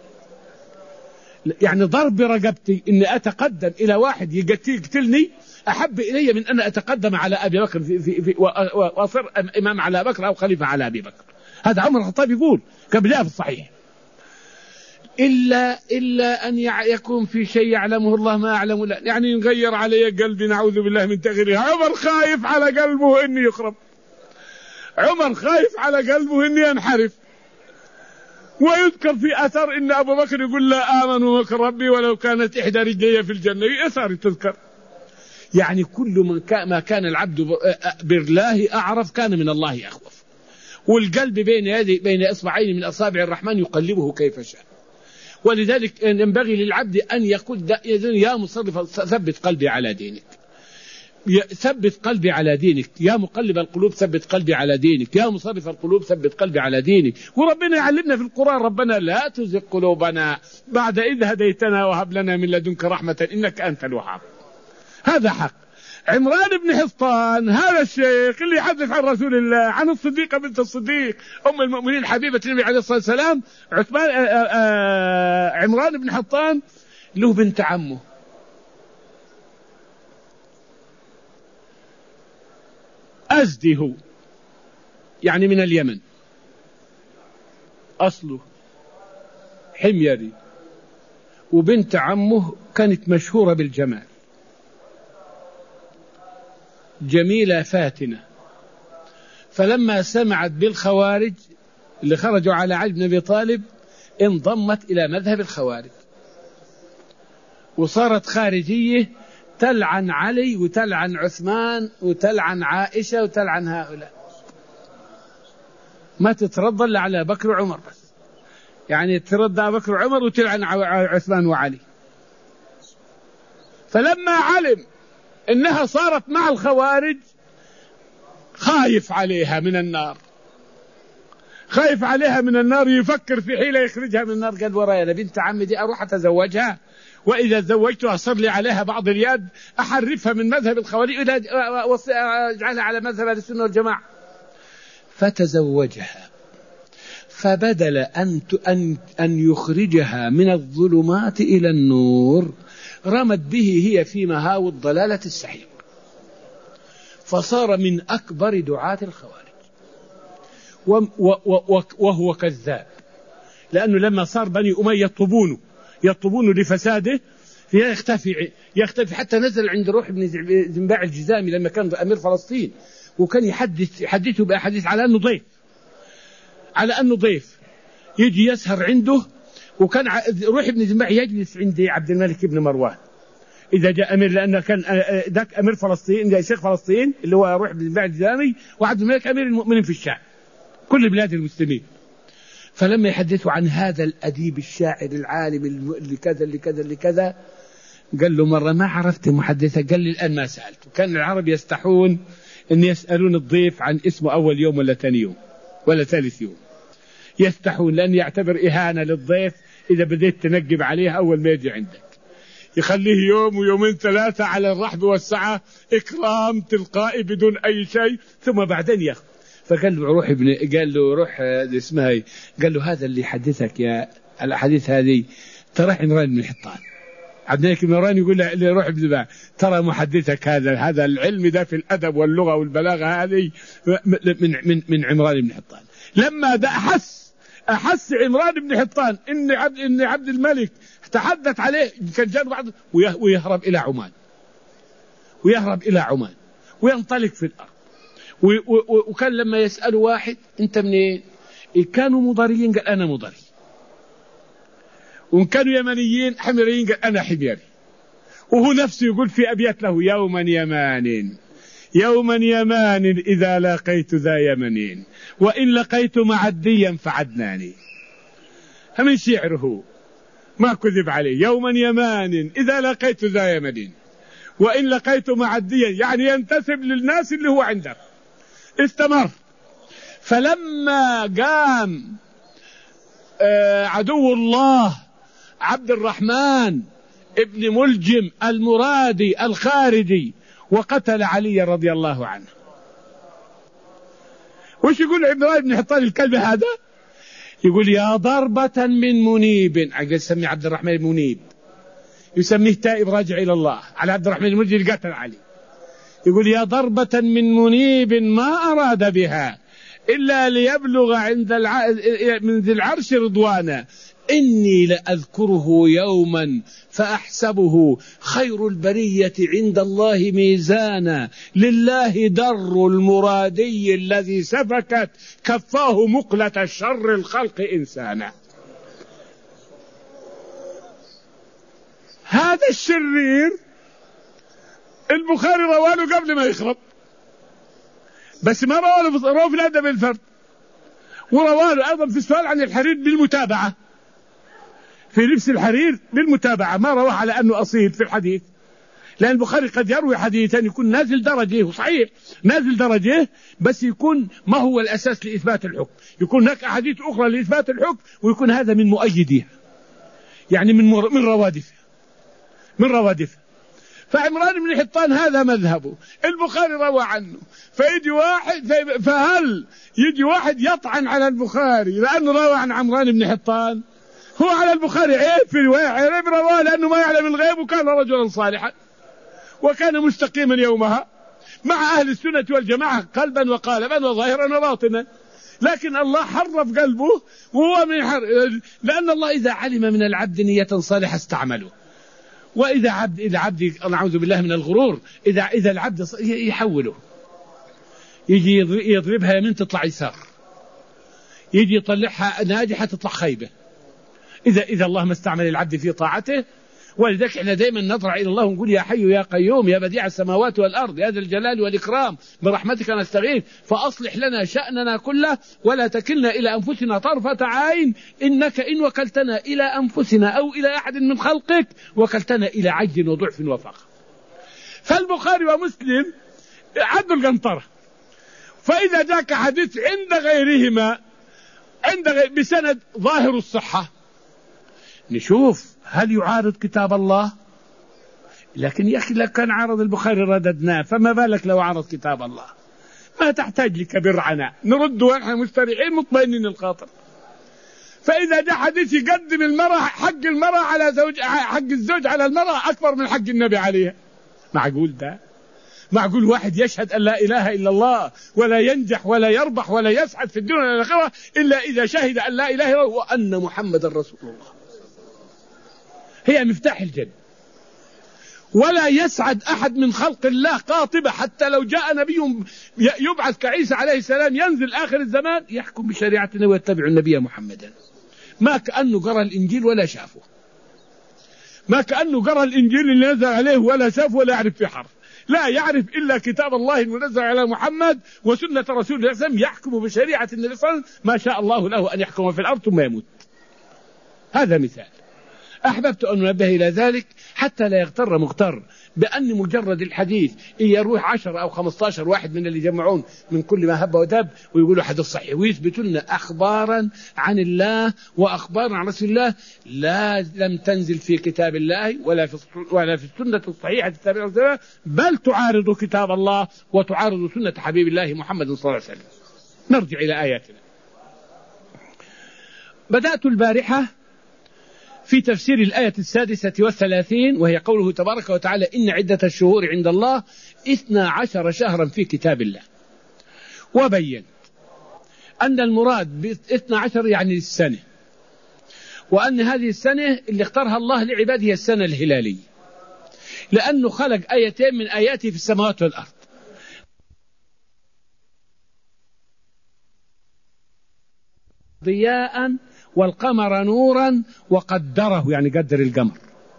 يعني ضرب رقبتي إني أتقدم إلى واحد يقتلني أحب إلي من أن أتقدم على أبي بكر وأصير إمام على أبي بكر أو خليفة على أبي بكر. هذا عمر الخطاب يقول كما جاء في الصحيح. إلا أن يكون في شيء يعلمه الله ما أعلم لا، يعني نغير علي قلبي نعوذ بالله من تغييرها. عمر خايف على قلبه إني يخرب، عمر خايف على قلبه إني ينحرف. ويذكر في أثر إن أبو بكر يقول لا آمن ومكر ربي ولو كانت إحدى رجلي في الجنة، أثر تذكر. يعني كل ما كان العبد بالله أعرف كان من الله أخوف. والقلب بين إصبعين من أصابع الرحمن يقلبه كيف شاء. ولذلك ينبغي للعبد أن يقول يا مصرف ثبت قلبي على دينك. ثبت قلبي على دينك، يا مقلب القلوب ثبت قلبي على دينك، يا مصرف القلوب ثبت قلبي على دينك. وربنا يعلمنا في القرآن: ربنا لا تزغ قلوبنا بعد إذ هديتنا وهب لنا من لدنك رحمة إنك أنت الوهاب. هذا حق. عمران بن حطان هذا الشيخ اللي يحدث عن رسول الله، عن الصديقة بنت الصديق أم المؤمنين حبيبة النبي عليه الصلاة والسلام، عمران بن حطان له بنت عمه أزدي، هو يعني من اليمن، أصله حميري، وبنت عمه كانت مشهورة بالجمال، جميلة فاتنة. فلما سمعت بالخوارج اللي خرجوا على علي بن أبي طالب انضمت إلى مذهب الخوارج، وصارت خارجية تلعن علي وتلعن عثمان وتلعن عائشة وتلعن هؤلاء، ما تترضى إلا على بكر وعمر بس، يعني ترضى على بكر وعمر وتلعن عثمان وعلي. فلما علم إنها صارت مع الخوارج خايف عليها من النار، خايف عليها من النار، يفكر في حيلة يخرجها من النار. قال: ورايا بنت عمي دي أروح أتزوجها، وإذا تزوجتها أصر لي عليها بعض اليد، أحرفها من مذهب الخوارج أجعلها على مذهب السنة والجماعة. فتزوجها، فبدل أن يخرجها من الظلمات إلى النور رمت به هي في مهاوي الضلالة السحيق، فصار من أكبر دعاة الخوارج. وهو كذاب، لأنه لما صار بني أمية يطلبونه لفساده يختفي حتى نزل عند روح بن زنباع الجزامي لما كان أمير فلسطين، وكان يحدثه بأحاديث على أنه ضيف يجي يسهر عنده. وكان روح بن زنباع يجلس عند عبد الملك بن مروان إذا جاء أمير، لأنه كان ذاك أمير فلسطين، شيخ فلسطين اللي هو روح بن زنباع الجزامي، وعبد الملك أمير المؤمنين في الشام كل بلاد المسلمين. فلما يحدثوا عن هذا الأديب الشاعر العالم اللي كذا اللي كذا اللي كذا، قال له مرة: ما عرفت محدثة؟ قال لي: الآن ما سألته. كان العرب يستحون أن يسألون الضيف عن اسمه أول يوم ولا ثاني يوم ولا ثالث يوم، يستحون، لأن يعتبر إهانة للضيف إذا بديت تنقب عليه أول ما يجي عندك، يخليه يوم ويومين ثلاثة على الرحب والسعة، إكرام تلقائي بدون أي شيء، ثم بعدين يأخذ. فقال له روح اسمها هي، قال له: هذا اللي يحدثك يا الأحاديث هذه ترى عمران بن حطان. عبد الملك بن مروان يقول له روح ابن زباع: ترى محدثك هذا العلم ده في الأدب واللغة والبلاغة هذه من عمران بن حطان. لما ده أحس عمران بن حطان إن عبد الملك تحدث عليه، كان جاء بعض ويهرب إلى عمان وينطلق في الأرض. وكان لما يسألوا واحد: أنت منين؟ إن كانوا مضريين قال: أنا مضري. وإن كانوا يمنيين حميريين قال: أنا حميري. وهو نفسه يقول في أبيات له: يوما يمان إذا لقيت ذا يمنين، وإن لقيت معديا فعدناني. من شعره ما كذب عليه: يوما يمان إذا لقيت ذا يمنين، وإن لقيت معديا، يعني ينتسب للناس اللي هو عنده. استمر. فلما قام عدو الله عبد الرحمن ابن ملجم المرادي الخارجي وقتل علي رضي الله عنه، وش يقول عمران بن حطان الكلب هذا؟ يقول: يا ضربة من منيب، يسمي عبد الرحمن منيب، يسميه تائب راجع إلى الله، على عبد الرحمن الملجم اللي قتل علي. يقول: يا ضربة من منيب ما أراد بها إلا ليبلغ من ذي العرش رضوانا، إني لأذكره يوما فأحسبه خير البرية عند الله ميزانا، لله در المرادي الذي سفكت كفاه مقلة الشر الخلق إنسانا. هذا الشرير البخاري رواله قبل ما يخرب، بس ما رواه في الأدب الفرد، ورواه أيضا في السؤال عن الحرير بالمتابعة، في لبس الحرير بالمتابعة، ما رواه على أنه أصيل في الحديث. لأن البخاري قد يروي حديثا يكون نازل درجه، صحيح نازل درجه، بس يكون ما هو الأساس لإثبات الحكم، يكون هناك أحاديث أخرى لإثبات الحكم، ويكون هذا من مؤيديها، يعني من روادفها. فعمران بن حطان هذا مذهبه، البخاري روى عنه، فهل يجي واحد يطعن على البخاري لأنه روى عن عمران بن حطان؟ هو على البخاري عيب في رواية، عيب رواه لأنه ما يعلم الغيب، وكان رجلا صالحا وكان مستقيما يومها مع أهل السنة والجماعة قلبا وقالبا وظاهرا وباطنا، لكن الله حرف قلبه وهو لأن الله إذا علم من العبد نية صالحة استعمله. وإذا العبد نعوذ بالله من الغرور، إذا العبد يحوله، يجي يضربها يمين تطلع يسار، يجي يطلعها ناجحة تطلع خيبة، إذا الله ما استعمل العبد في طاعته. ولذلك احنا دائما نضرع إلى الله ونقول يا حي يا قيوم يا بديع السماوات والأرض يا ذا الجلال والإكرام برحمتك نستغيث فأصلح لنا شأننا كله ولا تكلنا إلى أنفسنا طرفة عين، إنك إن وكلتنا إلى أنفسنا أو إلى أحد من خلقك وكلتنا إلى عجز وضعف وفقر. فالبخاري ومسلم عدوا القنطرة، فإذا جاك حديث عند غيرهما بسند ظاهر الصحة نشوف هل يعارض كتاب الله، لكن يا أخي لو كان عارض البخاري رددناه، فما بالك لو عارض كتاب الله؟ ما تحتاج لكبير عناء، نرد ونحن مستريحين مطمئنين الخاطر. فإذا جاء حديث يقدم المرأة حق المرأة على حق الزوج على المرأة أكبر من حق النبي عليها، معقول ده؟ معقول واحد يشهد أن لا إله إلا الله ولا ينجح ولا يربح ولا يسعد في الدنيا والآخرة إلا إذا شهد أن لا إله إلا الله وأن محمد رسول الله، هي مفتاح الجنة. ولا يسعد أحد من خلق الله قاطبة، حتى لو جاء نبي يبعث كعيسى عليه السلام ينزل آخر الزمان يحكم بشريعتنا ويتبع النبي محمدا، ما كأنه قرأ الإنجيل ولا شافه، ما كأنه قرأ الإنجيل اللي نزل عليه ولا شافه ولا يعرف في حرف، لا يعرف إلا كتاب الله المنزل على محمد وسنة رسول الله صلى الله عليه وسلم، يحكم بشريعة النبي صلى الله عليه وسلم ما شاء الله له أن يحكم في الأرض ثم يموت. هذا مثال. أحببت أن أنبه إلى ذلك حتى لا يغتر مغتر بأن مجرد الحديث يروح 10 أو 15 واحد من اللي يجمعون من كل ما هب ودب ويقولوا حديث صحيح ويثبتوا لنا أخبارا عن الله وأخبارا عن رسول الله لم تنزل في كتاب الله ولا في السنة الصحيحة التابعة رسول الله، بل تعارض كتاب الله وتعارض سنة حبيب الله محمد صلى الله عليه وسلم. نرجع إلى آياتنا. بدأت البارحة في تفسير الآية 36 وهي قوله تبارك وتعالى إن عدة الشهور عند الله 12 شهرا في كتاب الله، وبين أن المراد ب 12 يعني السنة، وأن هذه السنة اللي اختارها الله لعباده هي السنة الهلالية، لأنه خلق آيتين من آياته في السماوات والأرض، ضياء والقمر نورا وقدره يعني قدر القمر،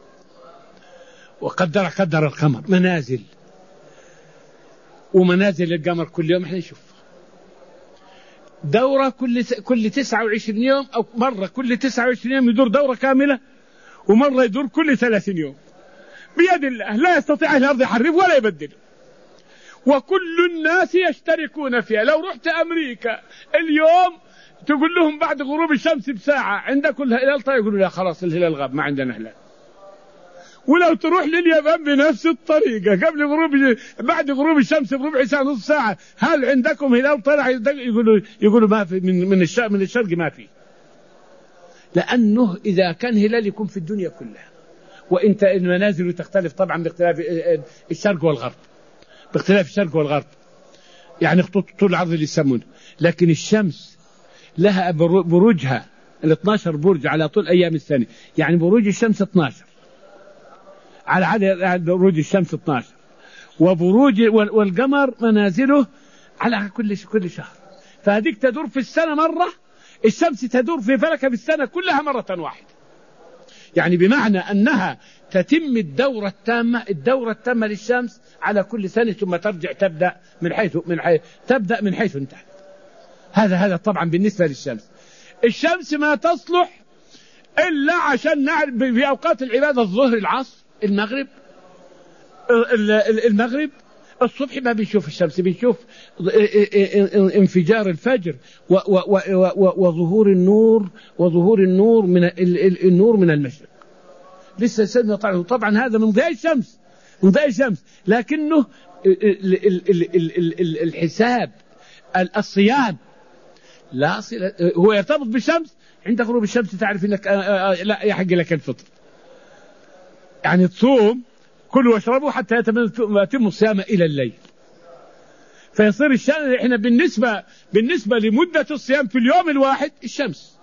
قدر القمر منازل، ومنازل القمر كل يوم احنا نشوف دورة كل 29 يوم، أو مرة كل 29 يوم يدور دورة كاملة، ومرة يدور كل 30 يوم بيد الله، لا يستطيع الأرض يحرف ولا يبدل، وكل الناس يشتركون فيها. لو رحت أمريكا اليوم تقول لهم بعد غروب الشمس بساعة عندكم الهلال، طيب يقولوا لا خلاص الهلال غاب ما عندنا هلال. ولو تروح لليابان بنفس الطريقة بعد غروب الشمس بربع ساعة نص ساعة هل عندكم هلال طلع، يقولوا ما في من الشرق ما في، لأنه إذا كان هلال يكون في الدنيا كلها، وإنت المنازل تختلف طبعا باختلاف الشرق والغرب، باختلاف الشرق والغرب يعني خطوط طول العرض اللي يسمونه، لكن الشمس لها بروجها 12 برج على طول أيام السنة، يعني بروج الشمس 12 على عدد بروج الشمس 12، وبروج والقمر منازله على كل شهر، فهذيك تدور في السنة مرة، الشمس تدور في فلكها في السنة كلها مرة واحدة، يعني بمعنى أنها تتم الدورة التامة للشمس على كل سنة، ثم ترجع تبدأ من حيث انتهت. هذا طبعا بالنسبة للشمس. الشمس ما تصلح إلا عشان نعرف في أوقات العبادة الظهر العصر المغرب المغرب الصبح ما بنشوف الشمس، بنشوف انفجار الفجر وظهور النور من النور من المشرق. لسه الشمس طبعا هذا من ضياء الشمس، لكنه الحساب الصيام لا صلة، هو يرتبط بالشمس. عند غروب الشمس تعرف انك لا يحق لك الفطر، يعني تصوم كلوا واشربوا حتى يتم الصيام الى الليل. فيصير الشمس احنا بالنسبه لمده الصيام في اليوم الواحد الشمس،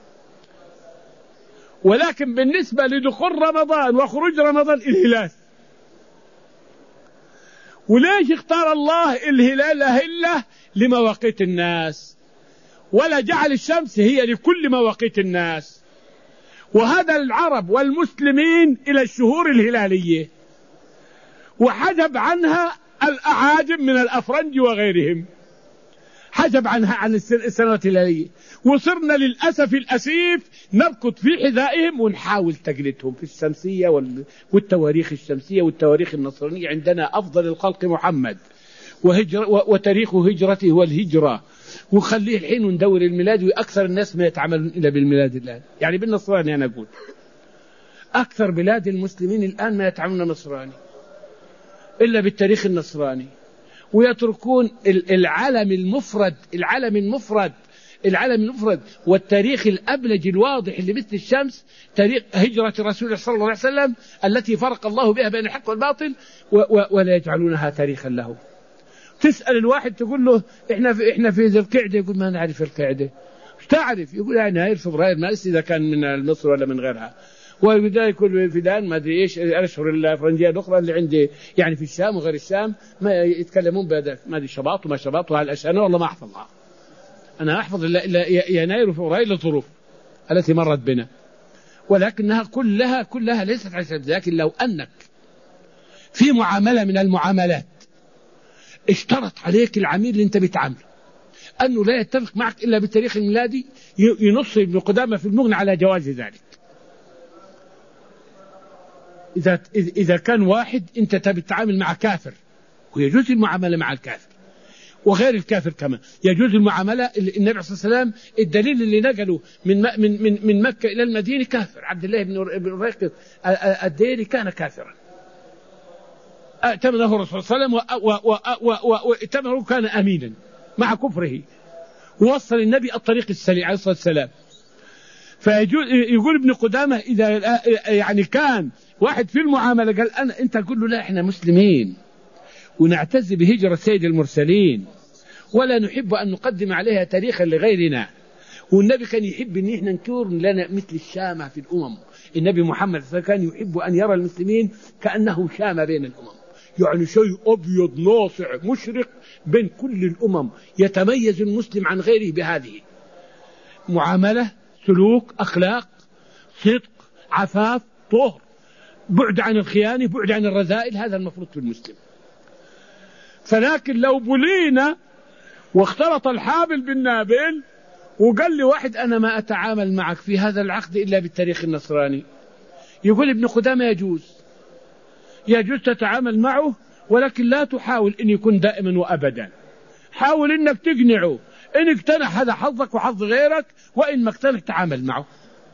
ولكن بالنسبه لدخول رمضان وخروج رمضان الهلال. وليش اختار الله الهلال أهلة لمواقيت الناس، ولا جعل الشمس هي لكل مواقيت الناس؟ وهذا العرب والمسلمين إلى الشهور الهلالية، وحجب عنها الأعاجم من الأفرنج وغيرهم، حجب عنها عن السنوات الهلالية. وصرنا للأسف الأسيف نركض في حذائهم ونحاول تقليدهم في الشمسية والتواريخ الشمسية والتواريخ النصرانية. عندنا أفضل الخلق محمد وتاريخ هجرته هو الهجرة، وخليه الحين وندور الميلاد، وأكثر الناس ما يتعاملون إلا بالميلاد الآن. يعني بالنصراني أنا أقول أكثر بلاد المسلمين الآن ما يتعاملون نصراني إلا بالتاريخ النصراني، ويتركون العلم المفرد والتاريخ الأبلج الواضح اللي مثل الشمس، تاريخ هجرة رسول صلى الله عليه وسلم التي فرق الله بها بين الحق والباطل، ولا يجعلونها تاريخا له. تسأل الواحد تقول له احنا في ذي القعدة، يقول ما نعرف القعدة. مش تعرف؟ يقول يعني يناير فبراير، ما إذا كان من مصر ولا من غيرها. وبداية كل فلان ما ادري ايش الاشهر الفرنجيه الاخرى اللي عندي يعني في الشام وغير الشام ما يتكلمون بهذا، ما ادري شباط وما شباط وهالاشياء. انا والله ما احفظها، انا احفظ الا يناير وفبراير للظروف التي مرت بنا، ولكنها كلها ليست على سبيل. لكن لو انك في معامله من المعاملات اشترط عليك العميل اللي انت بتعامله انه لا يتفق معك الا بالتاريخ الميلادي، ينص ابن قدامه في المغني على جواز ذلك. إذا كان واحد أنت تبي تتعامل مع كافر، ويجوز المعاملة مع الكافر وغير الكافر كمان، يجوز المعاملة. النبي صلى الله عليه وسلم الدليل اللي نقله من مكة إلى المدينة كافر، عبد الله بن ريقط الديري كان كافرا، ائتمنه الرسول صلى الله عليه وسلم وائتمنه كان أمينا مع كفره، ووصل النبي الطريق السليم عليه الصلاة والسلام. فيقول ابن قدامة إذا يعني كان واحد في المعاملة قال أنت تقول له لا إحنا مسلمين ونعتز بهجرة سيد المرسلين ولا نحب أن نقدم عليها تاريخا لغيرنا، والنبي كان يحب أن إحنا نكون لنا مثل الشامة في الأمم. النبي محمد كان يحب أن يرى المسلمين كأنهم شامة بين الأمم، يعني شيء أبيض ناصع مشرق بين كل الأمم، يتميز المسلم عن غيره بهذه معاملة، سلوك، أخلاق، صدق، عفاف، طهر، بعد عن الخيانة، بعد عن الرذائل. هذا المفروض في المسلم. فلكن لو بلينا واختلط الحابل بالنابل وقال لي واحد أنا ما أتعامل معك في هذا العقد إلا بالتاريخ النصراني، يقول ابن قدامة يجوز تتعامل معه، ولكن لا تحاول أن يكون دائما وأبدا. حاول أنك تقنعه، إن اقتنع هذا حظك وحظ غيرك، وإن ما اقتنع تعامل معه.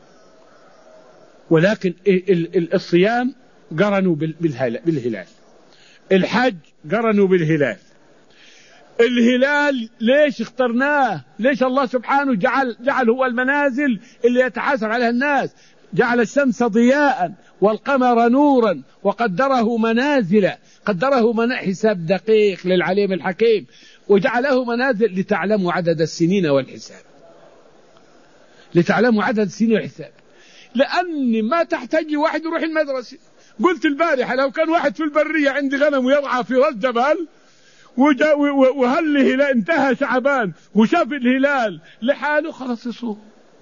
ولكن الصيام قرنوا بالهلال، الحج قرنوا بالهلال. الهلال ليش اخترناه؟ ليش الله سبحانه جعل هو المنازل اللي يتحاسب عليها الناس؟ جعل الشمس ضياء والقمر نورا وقدره منازل، حساب دقيق للعليم الحكيم، وجعله منازل لتعلموا عدد السنين والحساب، لتعلموا عدد السنين والحساب. لأن ما تحتاج واحد يروح المدرسة. قلت البارحة لو كان واحد في البرية عندي غنم ويرعى في راس جبل وهل الهلال انتهى شعبان وشاف الهلال لحاله خلاص يصوم،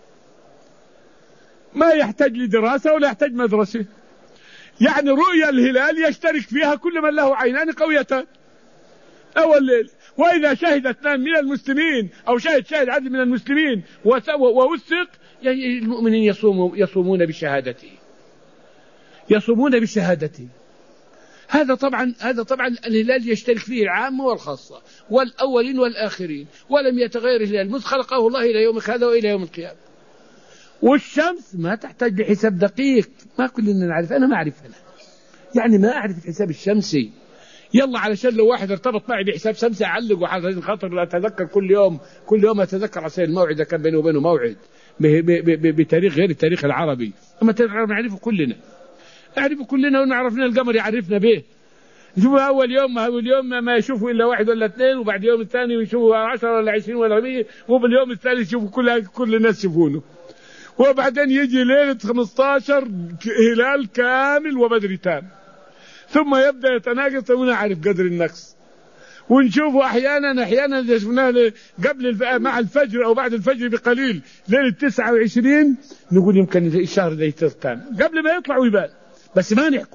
ما يحتاج لدراسة ولا يحتاج مدرسة. يعني رؤيا الهلال يشترك فيها كل من له عينان قويتان أول ليل. وإذا شهد اثنان من المسلمين أو شاهد عدد من المسلمين ووثق، المؤمنين يصومون بشهادته، هذا طبعا الهلال يشترك فيه العامة والخاصة والأولين والآخرين، ولم يتغير الهلال منذ خلقه الله إلى يومك هذا وإلى يوم القيامة. والشمس ما تحتاج لحساب دقيق، ما كلنا نعرف، أنا ما أعرف، أنا يعني ما أعرف الحساب الشمسي. يلا علشان لو واحد ارتبط معي بحساب شمسي أعلق وحاجة خاطر أتذكر كل يوم أتذكر عشان الموعد كان بينه وبينه موعد بتاريخ غير التاريخ العربي. أما التاريخ العربي نعرفه كلنا ونعرفنا القمر يعرفنا به. شوفوا أول يوم ما يشوفوا إلا واحد ولا اثنين، وبعد يوم الثاني يشوفوا 10 ولا 20 ولا 100، وباليوم الثالث يشوفوا كل الناس يشوفونه، وبعدين يجي ليلة 15 هلال كامل وبدر تام، ثم يبدأ يتناقص ونعرف قدر النقص. ونشوفه أحيانا شفناه مع الفجر أو بعد الفجر بقليل ليلة 29 نقول يمكن الشهر ده يتم قبل ما يطلع ويبان، بس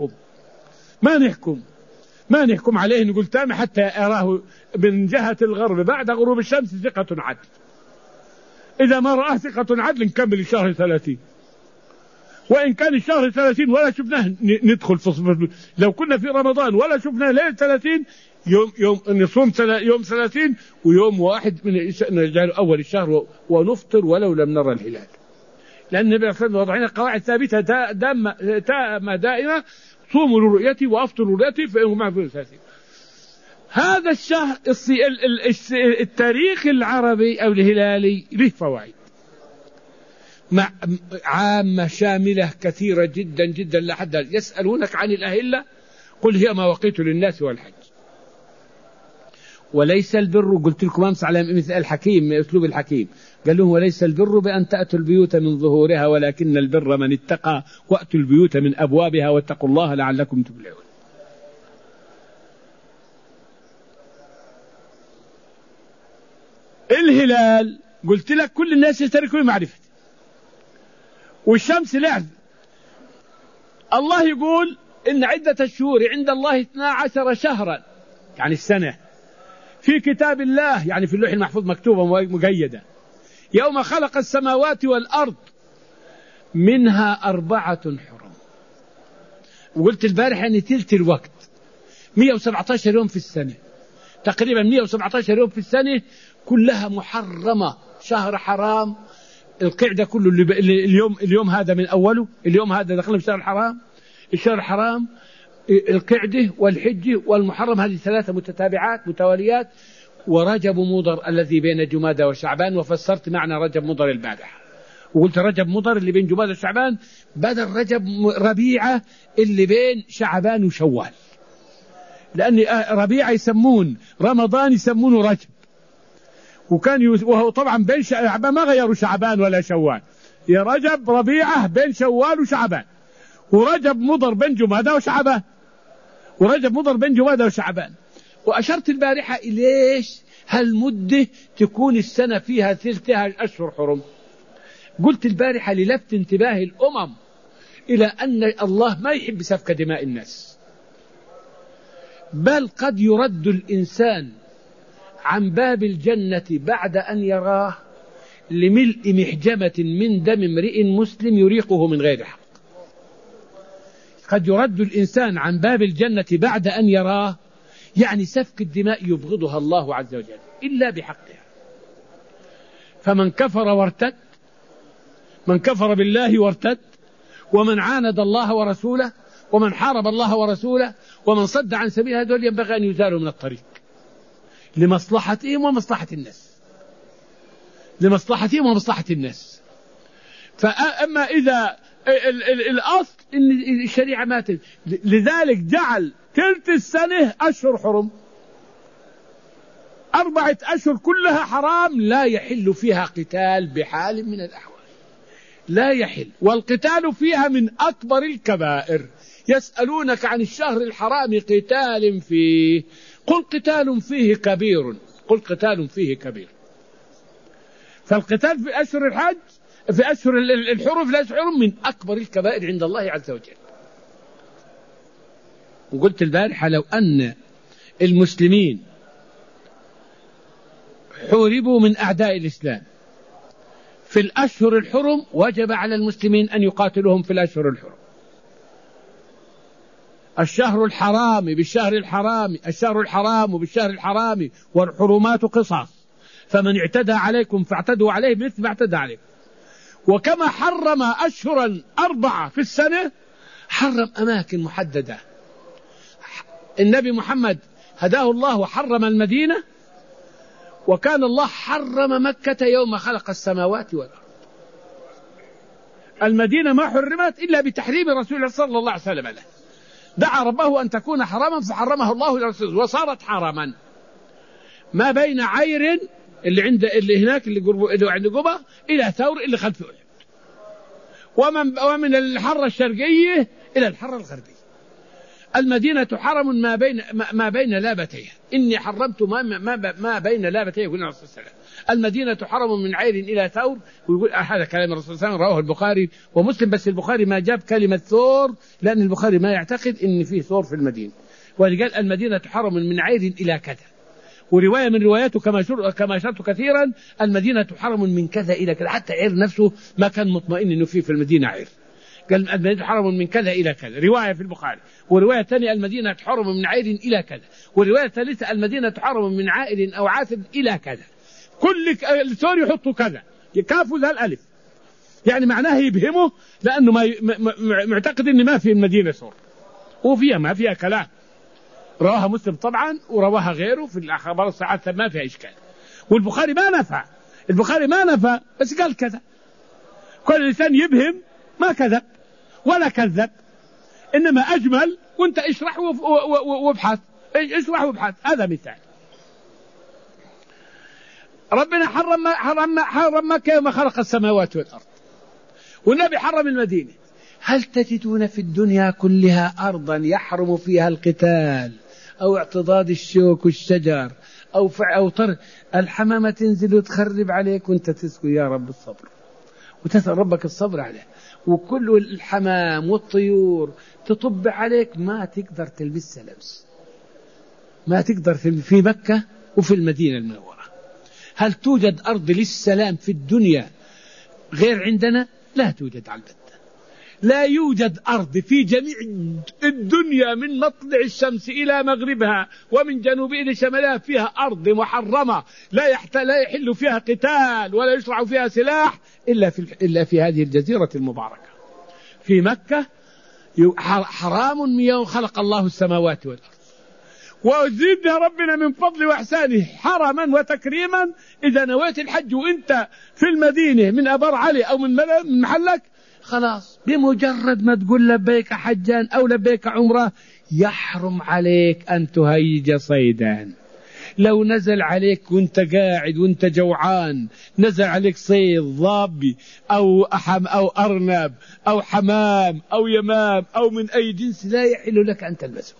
ما نحكم عليه نقول تام حتى أراه من جهة الغرب بعد غروب الشمس ثقة عدل. إذا ما رآه ثقة عدل نكمل الشهر 30، وإن كان الشهر 30 ولا شفناه ندخل في لو كنا في رمضان ولا شفناه ليلة 30 يوم نصوم يوم 30 ويوم واحد نجعله أول الشهر ونفطر ولو لم نرى الهلال، لأن النبي صلى الله عليه وسلم وضعنا قواعد ثابتة تامة دائمة: صوموا لرؤيتي وأفطروا لرؤيتي فإنه معه 30. هذا الشهر التاريخ العربي أو الهلالي له فوائد عامة شاملة كثيرة جدا جدا لا حد. يسألونك عن الأهلة قل هي مواقيت للناس والحج وليس البر. قلت لكم أمس على مثل الحكيم أسلوب الحكيم، قال لهم وليس البر بأن تأتوا البيوت من ظهورها ولكن البر من اتقى وأتوا البيوت من أبوابها واتقوا الله لعلكم تفلحون. الهلال قلت لك كل الناس يشتركوا بمعرفته، والشمس لعب. الله يقول إن عدة الشهور عند الله 12 شهرا، يعني السنة، في كتاب الله يعني في اللوح المحفوظ مكتوبة مقيدة، يوم خلق السماوات والأرض منها 4 حرم. وقلت البارح أن تلت الوقت 117 يوم في السنة، تقريبا 117 يوم في السنة كلها محرمة، شهر حرام. القعدة كله اليوم هذا من أوله، اليوم هذا دخلنا في الشهر الحرام، القعدة والحج والمحرم، هذه 3 متتابعات متواليات، ورجب مضر الذي بين جمادى وشعبان. وفسرت معنى رجب مضر البارحة، وقلت رجب مضر اللي بين جمادى وشعبان بدل رجب ربيعة اللي بين شعبان وشوال، لأن ربيعة يسمون رمضان يسمونه رجب، وهو طبعا بين شعبان ما غيروا شعبان ولا شوال، يا رجب ربيعة بين شوال وشعبان، ورجب مضر بين جمادى وشعبان. وأشرت البارحة إليش هالمدة تكون السنة فيها 3 أشهر حرم. قلت البارحة للفت انتباه الأمم إلى أن الله ما يحب سفك دماء الناس، بل قد يرد الإنسان عن باب الجنة بعد أن يراه لملء محجمة من دم امرئ مسلم يريقه من غير حق. قد يرد الإنسان عن باب الجنة بعد أن يراه، يعني سفك الدماء يبغضها الله عز وجل إلا بحقها. فمن كفر وارتد، من كفر بالله وارتد، ومن عاند الله ورسوله، ومن حارب الله ورسوله، ومن صد عن سبيل هذول ينبغي أن يزالوا من الطريق لمصلحتهم ومصلحة الناس. فأما إذا الأصل إن الشريعة ما لذلك جعل ثلث السنة أشهر حرم، 4 أشهر كلها حرام لا يحل فيها قتال بحال من الأحوال، لا يحل، والقتال فيها من أكبر الكبائر. يسألونك عن الشهر الحرام قتال فيه، قل قتال فيه كبير. فالقتال في أشهر الحج، في أشهر الحرم، في أشهر من أكبر الكبائر عند الله عز وجل. وقلت البارحة لو أن المسلمين حوربوا من أعداء الإسلام في الأشهر الحرم وجب على المسلمين أن يقاتلوهم في الأشهر الحرم. الشهر الحرام بالشهر الحرام، الشهر الحرام بالشهر الحرام، والحرمات قصاص، فمن اعتدى عليكم فاعتدوا عليه مثل ما اعتدى عليكم. وكما حرم أشهرا 4 في السنة، حرم أماكن محددة. النبي محمد هداه الله وحرم المدينة، وكان الله حرم مكة يوم خلق السماوات والأرض. المدينة ما حرمت إلا بتحريم رسول الله صلى الله عليه وسلم له، دعا ربه أن تكون حراما فحرمها الله لرسوله، وصارت حراما. ما بين عير اللي هناك اللي عند قبة إلى ثور اللي خلف أحد، ومن الحرة الشرقية إلى الحرة الغربية. المدينة حرم ما بين لابتيها، إني حرمت ما بين لابتيها، يقول الرسول صلى الله عليه وسلم. المدينة حرم من عير إلى ثور، ويقول هذا كلام الرسول صلى الله عليه وسلم، رواه البخاري ومسلم. بس البخاري ما جاب كلمة ثور، لأن البخاري ما يعتقد إن فيه ثور في المدينة، ولقال المدينة حرم من عير إلى كذا. ورواية من رواياته كما أشرت كثيرا، المدينة حرم من كذا إلى كذا، حتى عير نفسه ما كان مطمئن إنه فيه في المدينة عير، قال المدينة حرم من كذا إلى كذا، رواية في البخاري. ورواية ثانية المدينة حرم من عير إلى كذا، ورواية ثالثة المدينة حرم من عائل أو عاثب إلى كذا. كل سور يحطوا كذا، يكافوا ذا الألف، يعني معناه يبهمه، لأنه معتقد إن ما في المدينة سور، وفيها ما فيها كلام. رواها مسلم طبعا، ورواها غيره في الأخبار الصحيحة، ما فيها إشكال. والبخاري ما نفى، البخاري ما نفى، بس قال كذا. كل إنسان يبهم، ما كذب ولا كذب، إنما أجمل، وانت اشرح وابحث، اشرح وابحث. هذا مثال. ربنا حرم مكة يوم خلق السماوات والأرض، والنبي حرم المدينة. هل تجدون في الدنيا كلها أرضا يحرم فيها القتال أو اعتضاد الشوك والشجر أو الحمامة تنزل وتخرب عليك وانت تسكت يا رب الصبر، وتسأل ربك الصبر عليه، وكل الحمام والطيور تطب عليك، ما تقدر تلبسها لبس، ما تقدر في مكة وفي المدينة المنورة. هل توجد أرض للسلام في الدنيا غير عندنا؟ لا توجد على البتة. لا يوجد أرض في جميع الدنيا من مطلع الشمس إلى مغربها ومن جنوبها إلى شمالها فيها أرض محرمة لا يحل فيها قتال ولا يشرع فيها سلاح إلا في هذه الجزيرة المباركة في مكة. حرام من يوم خلق الله السماوات والأرض، وزيدها ربنا من فضل وإحسانه حرما وتكريما. إذا نويت الحج وإنت في المدينة من أبر علي أو من محلك، خلاص بمجرد ما تقول لبيك حجا أو لبيك عمره، يحرم عليك أن تهيج صيدا. لو نزل عليك وانت قاعد وانت جوعان، نزل عليك صيد ضابي أو أرنب أو حمام أو يمام أو من أي جنس، لا يحل لك أن تلبسه.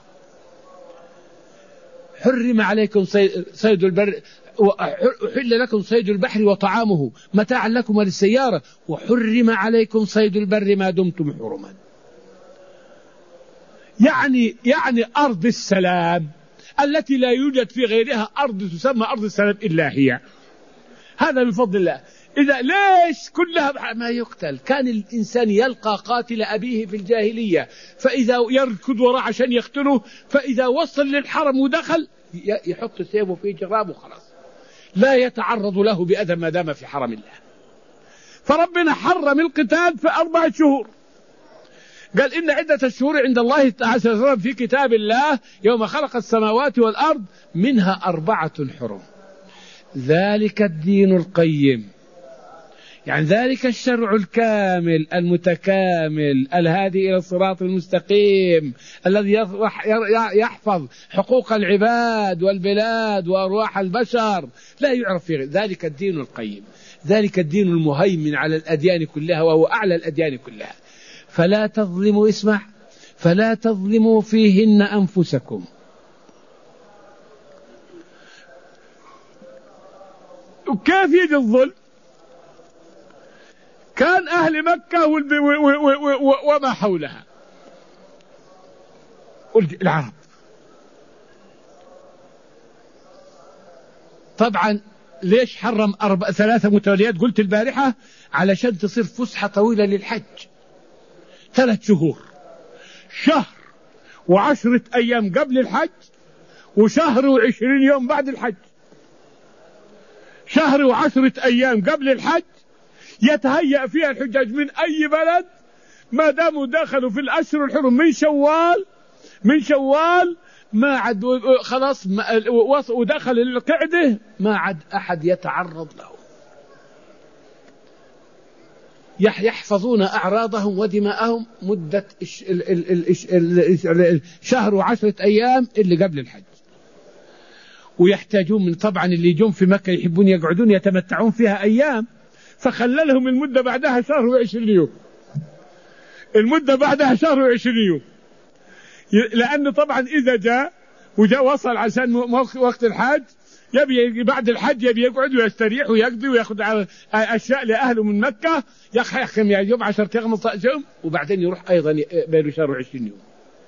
حرم عليكم صيد البر، وحل لكم صيد البحر وطعامه متاعا لكم وللسيارة، وحرم عليكم صيد البر ما دمتم حرما. يعني أرض السلام التي لا يوجد في غيرها أرض تسمى أرض السلام إلا هي. هذا من فضل الله. إذا ليش كلها ما يقتل؟ كان الإنسان يلقى قاتل أبيه في الجاهلية، فإذا يركض وراء عشان يقتله، فإذا وصل للحرم ودخل يحط سيفه في جرابه خلاص، لا يتعرض له بأذى ما دام في حرم الله. فربنا حرم القتال في 4 شهور. قال إن عدة الشهور عند الله عز وجل في كتاب الله يوم خلق السماوات والأرض منها 4 حرم، ذلك الدين القيم، يعني ذلك الشرع الكامل المتكامل الهادي إلى الصراط المستقيم الذي يحفظ حقوق العباد والبلاد وأرواح البشر، لا يعرف في ذلك الدين القيم، ذلك الدين المهيمن على الأديان كلها وهو أعلى الأديان كلها. فلا تظلموا، اسمع، فلا تظلموا فيهن أنفسكم. وكيف يجي الظلم؟ كان أهل مكة وما حولها العرب طبعا. ليش حرم 3 متواليات؟ قلت البارحة علشان تصير فسحة طويلة للحج. 3 شهور، شهر و10 أيام قبل الحج، وشهر و20 يوم بعد الحج. شهر و10 أيام قبل الحج يتهيأ فيها الحجاج من أي بلد ما داموا دخلوا في الأشهر الحرم من شوال ما عد خلاص ودخل القعدة ما عد أحد يتعرض له. يحفظون أعراضهم ودماءهم مدة شهر و10 أيام اللي قبل الحج. ويحتاجون من طبعا اللي يجون في مكة يحبون يقعدون يتمتعون فيها أيام، فخللهم المدة بعدها شهر و20 يوم. المدة بعدها شهر و20 يوم، لأنه طبعا إذا جاء وصل عشان وقت الحج يبي بعد الحج يبي يقعد ويستريح ويقضي ويأخذ أشياء لأهله من مكة، يخيم يوم 10 أيام وبعدين يروح أيضا بين شهر و20 يوم.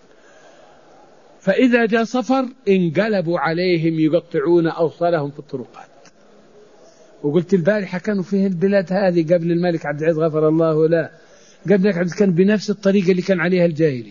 فإذا جاء صفر انقلبوا عليهم يقطعون أوصالهم في الطرقات. وقلت البارحة كانوا فيه البلاد هذه قبل الملك عبد العزيز غفر الله له، قبل الملك عبد العزيز كان بنفس الطريقة اللي كان عليها الجاهلي.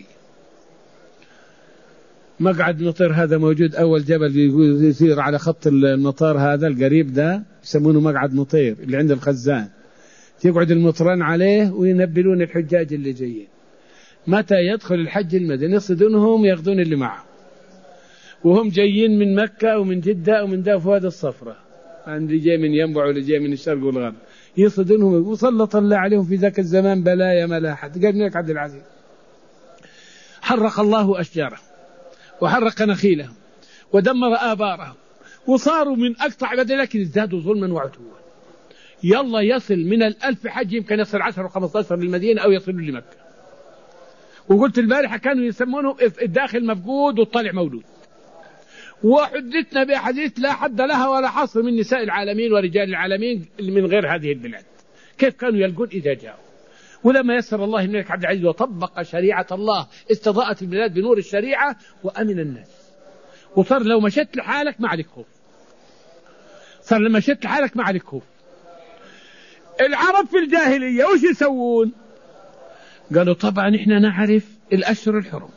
مقعد مطير هذا موجود، أول جبل يصير على خط المطار هذا القريب ده يسمونه مقعد مطير اللي عند الخزان، يقعد المطران عليه وينبلون الحجاج اللي جايين. متى يدخل الحج المدني يصدونهم ياخذون اللي معه، وهم جايين من مكة ومن جدة ومن دافواد الصفرة، اللي جاي من ينبع واللي جاي من الشرق والغرب، يصدونهم. وسلط الله عليهم في ذاك الزمان بلايا ملاحة. قال الملك عبد العزيز حرق الله أشجارهم وحرق نخيلهم ودمر آبارهم، وصاروا من أقطع بدل، لكن ازدادوا ظلما وعتوا. يلا يصل من 1000 حج يمكن يصل 10 و15 للمدينة أو يصلوا لمكة. وقلت البارحة كانوا يسمونه الداخل مفقود والطلع مولود. وحدثنا بأحاديث لا حد لها ولا حصر من نساء العالمين ورجال العالمين من غير هذه البلاد، كيف كانوا يلقون إذا جاءوا. ولما يسر الله الملك عبد العزيز وطبق شريعة الله استضاءت البلاد بنور الشريعة وأمن الناس. وصار لو مشيت لحالك ما عليك خوف، صار لما مشيت لحالك ما عليك خوف. العرب في الجاهلية وش يسوون؟ قالوا طبعا إحنا نعرف الأشهر الحرم،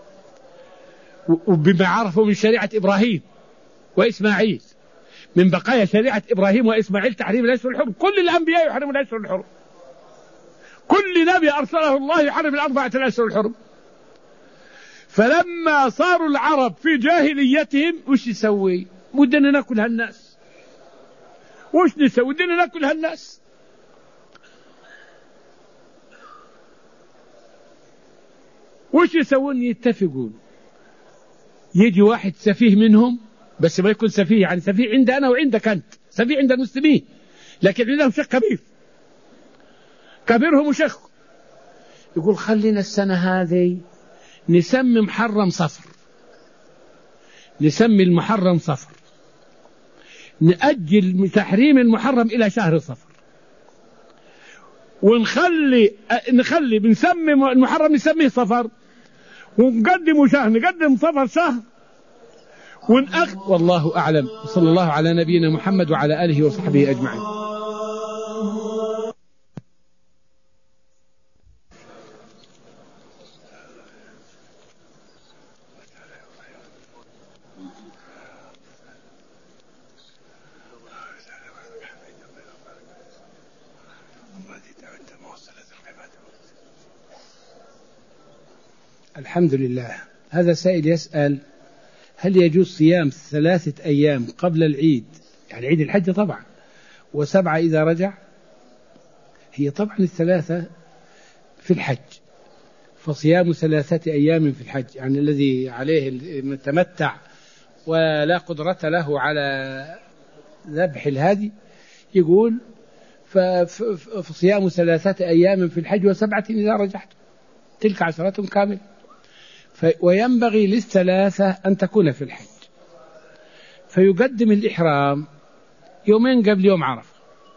وبما عرفوا من شريعة إبراهيم وإسماعيل، من بقايا شريعة إبراهيم وإسماعيل تحريم الأشهر الحرم. كل الأنبياء يحرمون الأشهر الحرم، كل نبي أرسله الله يحرم 4 الأشهر الحرم. فلما صاروا العرب في جاهليتهم وش يسوي؟ ودنا نأكل هالناس. وش نسوي؟ ودنا نأكل هالناس. وش يسوون؟ يتفقون. يجي واحد سفيه منهم، بس ما يكون سفيه يعني سفيه عند أنا وعندك أنت، سفيه عند المسلمين، لكن عندهم شيخ كبير كبيرهم وشيخ. يقول خلينا السنة هذه نسمي محرم صفر، نسمي المحرم صفر، نأجل تحريم المحرم إلى شهر صفر، نخلي بنسمي المحرم نسميه صفر، ونقدم شهر نقدم صفر شهر والله أعلم. صلى الله على نبينا محمد وعلى آله وصحبه أجمعين. الحمد لله. هذا سائل يسأل هل يجوز صيام 3 أيام قبل العيد، يعني عيد الحج طبعا، و7 إذا رجع؟ هي طبعا 3 في الحج، فصيام 3 أيام في الحج، يعني الذي عليه المتمتع ولا قدرة له على ذبح الهادي يقول فصيام 3 أيام في الحج و7 إذا رجعت، تلك 10 كاملة. وينبغي للثلاثة أن تكون في الحج، فيقدم الإحرام 2 يوم قبل يوم عرفة،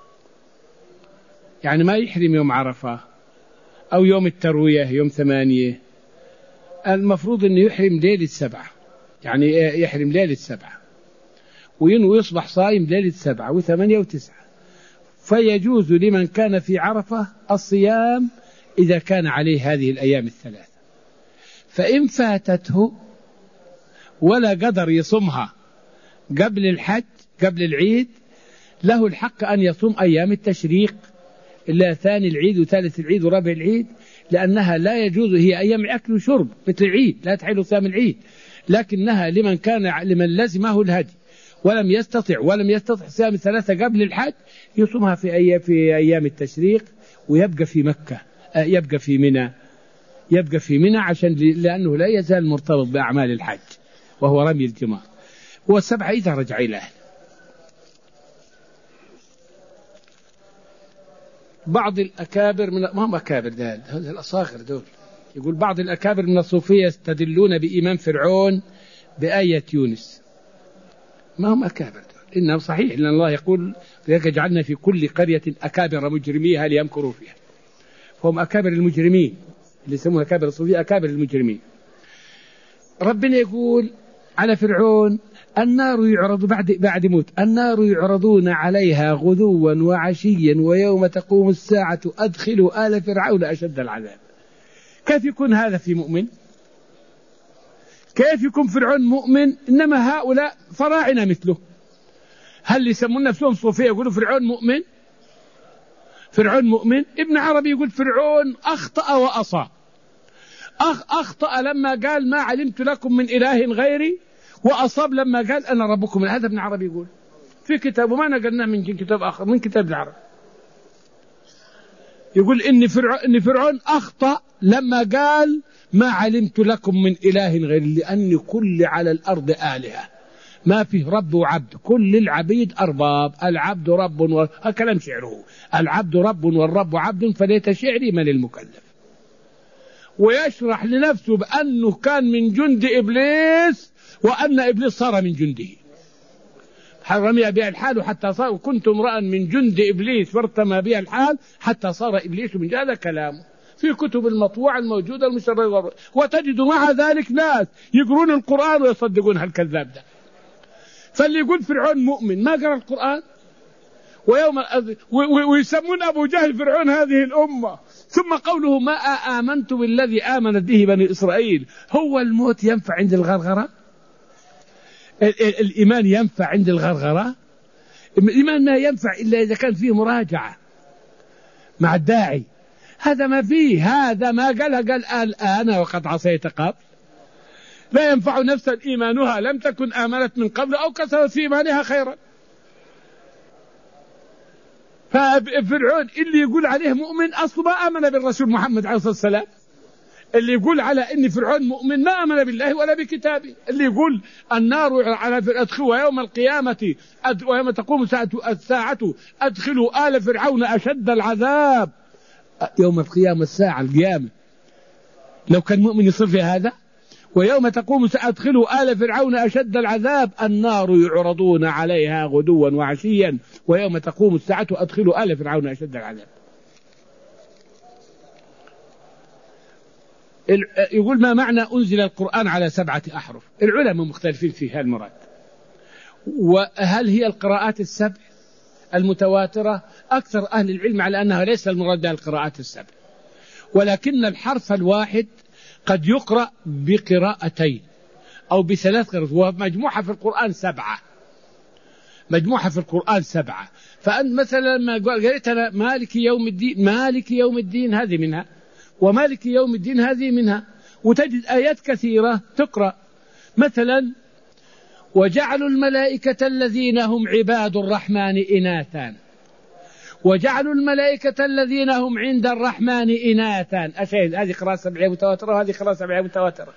يعني ما يحرم يوم عرفة أو يوم التروية يوم 8، المفروض أنه يحرم ليلة 7، يعني يحرم ليلة 7 وينوي يصبح صائم ليلة 7 و8 و9. فيجوز لمن كان في عرفة الصيام إذا كان عليه هذه الأيام 3. فإن فاتته ولا قدر يصومها قبل الحج قبل العيد له الحق أن يصوم أيام التشريق، إلا ثاني العيد وثالث العيد ورابع العيد، لأنها لا يجوز، هي أيام أكل وشرب مثل العيد لا تحل صيام العيد، لكنها لمن لزمه الهدي ولم يستطع صيام الثلاثة قبل الحج يصومها في أيام التشريق، ويبقى في مكة، يبقى في منى عشان لأنه لا يزال مرتبط بأعمال الحج وهو رمي الجمار. والسبعة إذا رجع إلى أهله. بعض الأكابر ما هم أكابر هذا الأصاغر دول، يقول بعض الأكابر من الصوفية يستدلون بإيمان فرعون بآية يونس. ما هم أكابر دول، إنهم صحيح لأن الله يقول لذلك جعلنا في كل قرية أكابر مجرميها ليمكروا فيها، فهم أكابر المجرمين اللي يسموها أكابر الصوفية، أكابر المجرمين. ربنا يقول على فرعون النار يعرض بعد موت، النار يعرضون عليها غدوا وعشيا ويوم تقوم الساعة أدخلوا آل فرعون أشد العذاب. كيف يكون هذا في مؤمن؟ كيف يكون فرعون مؤمن؟ إنما هؤلاء فراعنة مثله. هل يسمون نفسهم صوفية يقولوا فرعون مؤمن؟ فرعون مؤمن؟ ابن عربي يقول فرعون أخطأ وأصاب. أخطأ لما قال ما علمت لكم من إله غيري، وأصاب لما قال أنا ربكم. هذا ابن عربي يقول في كتابه، ما نقلناه من كتاب آخر، من كتاب العرب. يقول إن فرعون أخطأ لما قال ما علمت لكم من إله غيري، لأن كل على الأرض آلهة، ما فيه رب وعبد، كل العبيد أرباب، العبد رب كلام شعره، العبد رب والرب عبد، فليت شعري من المكلف. ويشرح لنفسه بأنه كان من جند إبليس، وأن إبليس صار من جنده، رمي بها الحال حتى صار، وكنت امرأ من جند إبليس فارتمى بها الحال حتى صار إبليس من هذا كلامه في كتب المطبوعة الموجودة المشرعة. وتجد مع ذلك ناس يقرون القرآن ويصدقون هالكذاب ده. فاللي يقول فرعون مؤمن ما قرأ القرآن، ويسمون أبو جهل فرعون هذه الأمة. ثم قوله ما آمنت بالذي آمنت به بني إسرائيل. هو الموت ينفع عند الغرغرة؟ الإيمان ينفع عند الغرغرة؟ الإيمان ما ينفع إلا إذا كان فيه مراجعة مع الداعي. هذا ما فيه، هذا ما قالها قال الآن وقد عصيت قبل. لا ينفع نفسا إيمانها لم تكن آمنت من قبل أو كسبت في إيمانها خيرا. ففرعون اللي يقول عليه مؤمن أصلا ما آمن بالرسول محمد عليه الصلاة والسلام. اللي يقول على إن فرعون مؤمن ما آمن بالله ولا بكتابه. اللي يقول النار على أدخلوا يوم القيامة ويوم تقوم الساعة أدخلوا آل فرعون أشد العذاب. يوم القيامة الساعة القيامة، لو كان مؤمن يصير في هذا. ويوم تقوم أدخلوا آل فرعون أشد العذاب، النار يعرضون عليها غدوا وعشيا ويوم تقوم الساعة أدخلوا آل فرعون أشد العذاب. يقول ما معنى أنزل القرآن على 7 أحرف؟ العلماء مختلفين في هذا المراد. وهل هي القراءات السبع المتواترة؟ أكثر أهل العلم على أنها ليس المراد بها القراءات السبع، ولكن الحرف الواحد قد يقرأ بقراءتين أو ب3 قراءات، ومجموعة في القرآن 7. مجموعة في القرآن 7. فأنت مثلا لما قريت أنا مالك يوم الدين، مالك يوم الدين هذه منها، ومالك يوم الدين هذه منها. وتجد آيات كثيرة تقرأ مثلا وجعلوا الملائكة الذين هم عباد الرحمن إناثا، وجعلوا الملائكة الذين هم عند الرحمن إناثا. أشهد هذه قراءة 7 متواترة وهذه قراءة 7 متواترة.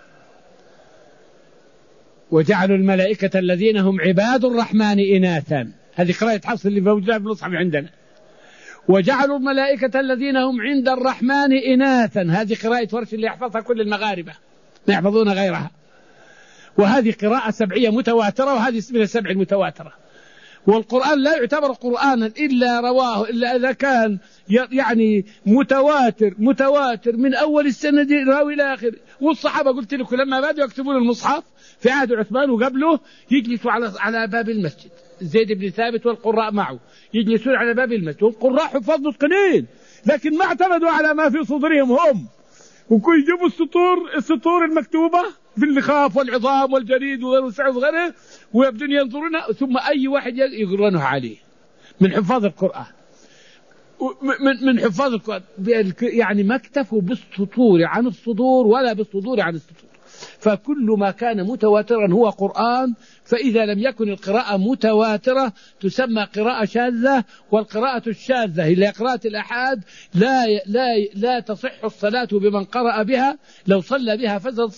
وجعلوا الملائكة الذين هم عباد الرحمن إناثا، هذه قراءة حفص اللي موجودة في المصحف عندنا. وجعلوا الملائكة الذين هم عند الرحمن إناثا، هذه قراءة ورش اللي يحفظها كل المغاربة ما يحفظون غيرها. وهذه قراءة 7 متواترة وهذه من 7 المتواترة. والقرآن لا يعتبر قرآنا إلا رواه إلا إذا كان يعني متواتر من أول السند راوي إلى آخر. والصحابة قلت لكم لما بدأوا يكتبون المصحف في عهد عثمان وقبله يجلسوا على باب المسجد، زيد بن ثابت والقراء معه يجلسون على باب المسجد، والقراء حفاظ متقنين، لكن ما اعتمدوا على ما في صدرهم هم، وكل يجيبوا السطور المكتوبة في اللخاف والعظام والجريد وغيره ويبدون ينظرونها، ثم أي واحد يقرأنها عليه من حفاظ القرآن. من حفاظ القرآن يعني ما اكتفوا بالسطور عن الصدور ولا بالصدور عن السطور، فكل ما كان متواترا هو قرآن. فإذا لم يكن القراءة متواترة تسمى قراءة شاذة، والقراءة الشاذة هي قراءة الأحاد لا تصح الصلاة بمن قرأ بها. لو صلى بها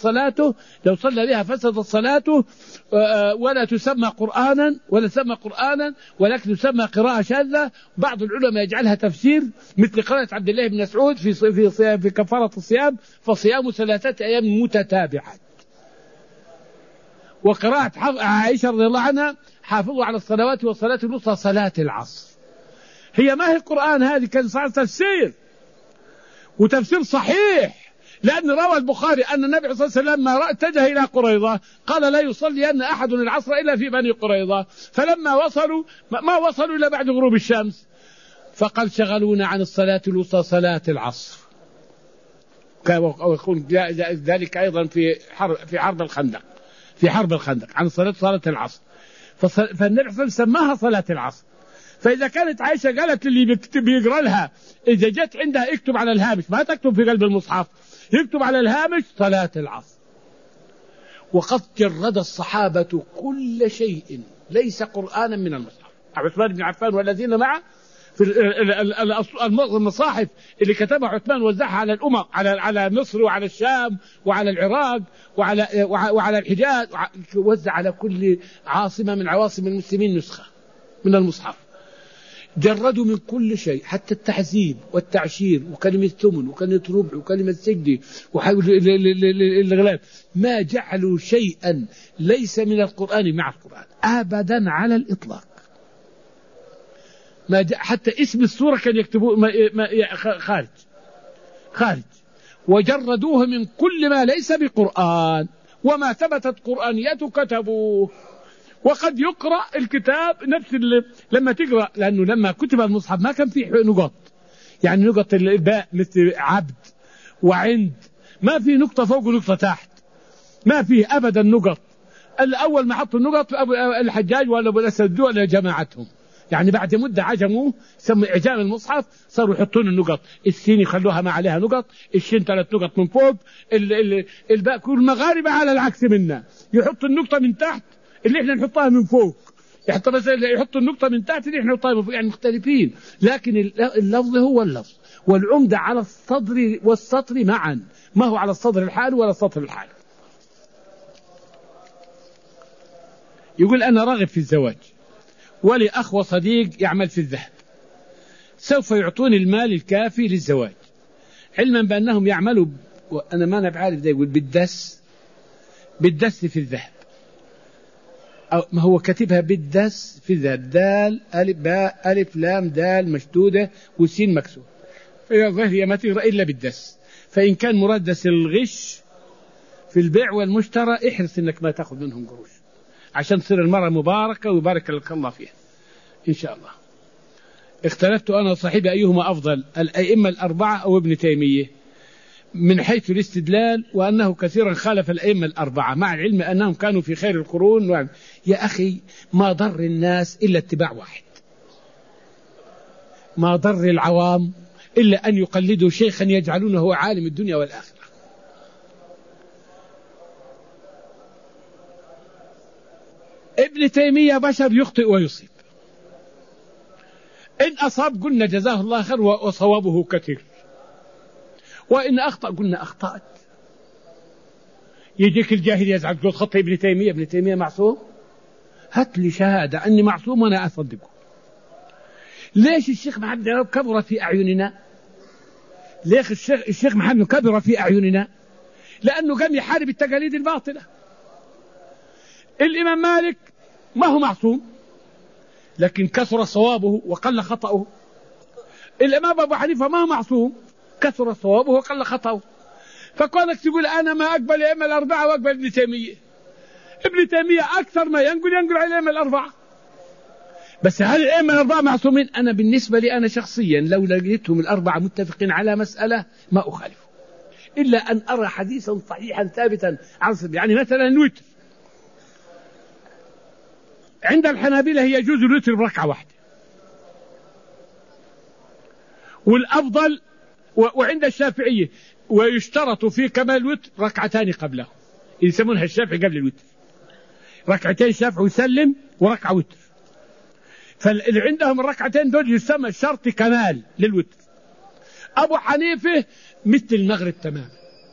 فسدت صلاته ولا تسمى قرآنا ولكن تسمى قراءة شاذة. بعض العلماء يجعلها تفسير، مثل قراءة عبد الله بن مسعود في كفارة الصيام، فصيام 3 أيام متتابعة. وقراءة عائشة رضي الله عنها حافظوا على الصلوات والصلاة الوسطى صلاة العصر. هي ما هي القرآن هذه، كان صار تفسير وتفسير صحيح، لأن روى البخاري أن النبي صلى الله عليه وسلم لما اتجه إلى قريظة قال لا يصلي أن أحد العصر إلا في بني قريظة، فلما وصلوا ما وصلوا إلا بعد غروب الشمس، فقال شغلونا عن الصلاة الوسطى صلاة العصر. ويكون ذلك أيضا في حرب الخندق عن صلاة العصر، فالنبي صلى الله عليه وسلم سماها صلاة العصر. فإذا كانت عائشة قالت للي بيقرأ لها إذا جت عندها اكتب على الهامش، ما تكتب في قلب المصحف، يكتب على الهامش صلاة العصر. وقد جرد الصحابة كل شيء ليس قرآنا من المصحف. عثمان بن عفان والذين معه في المصاحف اللي كتبها عثمان وزعها على الأمم، على مصر وعلى الشام وعلى العراق وعلى الحجاز، وزع على كل عاصمة من عواصم المسلمين نسخة من المصحف. جردوا من كل شيء، حتى التحزيب والتعشير وكلمة ثمن وكلمة ربع وكلمة سجدي والإغلال، ما جعلوا شيئا ليس من القرآن مع القرآن أبدا على الإطلاق. حتى اسم السورة كان يكتبوه خارج، وجردوه من كل ما ليس بقرآن، وما ثبتت قرآنيته كتبوه. وقد يقرأ الكتاب نفس لما تقرأ، لأنه لما كتب المصحف ما كان فيه نقط، يعني نقط الباء مثل عبد وعند، ما في نقطة فوق ونقطة تحت، ما فيه أبدا نقط. الأول ما حطوا النقط الحجاج ولا أبو الأسد ولا جماعتهم، يعني بعد مدة عجموا سموا إعجام المصحف، صاروا يحطون النقط، السين يخلوها ما عليها نقط، الشين 3 نقط من فوق، الباء. كل المغاربة على العكس منا، يحط النقطة من تحت اللي احنا نحطها من فوق، يحط النقطة من تحت اللي احنا نحطها من فوق، يعني مختلفين، لكن اللفظ هو اللفظ، والعمدة على الصدر والسطر معا، ما هو على الصدر الحال ولا السطر الحال. يقول أنا راغب في الزواج ولي أخ وصديق يعمل في الذهب، سوف يعطوني المال الكافي للزواج، علما بأنهم يعملوا، وأنا ما بعرف ده، يقول بالدس في الذهب، أو ما هو كاتبها بالدس في الذهب، دال ألف باء ألف لام دال مشدودة والسين مكسور، هي ما تقرأ إلا بالدس. فإن كان مراد دس الغش في البيع والمشترى احرص إنك ما تأخذ منهم قروش، عشان تصير المرأة مباركة ويبارك لك الله فيها إن شاء الله. اختلفت أنا وصاحبي أيهما أفضل، الأئمة الأربعة أو ابن تيمية، من حيث الاستدلال، وأنه كثيرا خالف الأئمة الأربعة مع العلم أنهم كانوا في خير القرون. يا أخي ما ضر الناس إلا اتباع واحد، ما ضر العوام إلا أن يقلدوا شيخا يجعلونه عالم الدنيا والآخرة. ابن تيمية بشر يخطئ ويصيب، إن أصاب قلنا جزاه الله خير وصوابه كثير، وإن أخطأ قلنا أخطأت. يجيك الجاهل يزعل تقول خطأ ابن تيمية معصوم، هات لي شهادة أني معصوم وأنا أصدقه. ليش الشيخ محمد كبر في أعيننا؟ ليش الشيخ محمد كبر في أعيننا؟ لأنه قام يحارب التقاليد الباطلة. الإمام مالك ما هو معصوم، لكن كثر صوابه وقل خطأه. الإمام أبو حنيفة ما هو معصوم، كثر صوابه وقل خطأه. فكونك تقول أنا ما أقبل الأئمة الأربعة وأقبل ابن تيمية، ابن تيمية أكثر ما ينقل على الأئمة الأربعة. بس هل الأئمة الأربعة معصومين؟ أنا بالنسبة لي أنا شخصيا لو لقيتهم الأربعة متفقين على مسألة ما أخالف. إلا أن أرى حديثا صحيحا ثابتا عن صدق. يعني مثلا الوتر عند الحنابلة يجوز الوتر بركعة واحدة، والأفضل وعند الشافعية ويشترط في كمال الوتر ركعتان قبله، يسمونها الشافعي قبل الوتر، ركعتين شافعي ويسلم وركعة وتر. فاللي عندهم الركعتين دول يسمى شرط كمال للوتر. أبو حنيفة مثل المغرب تمام،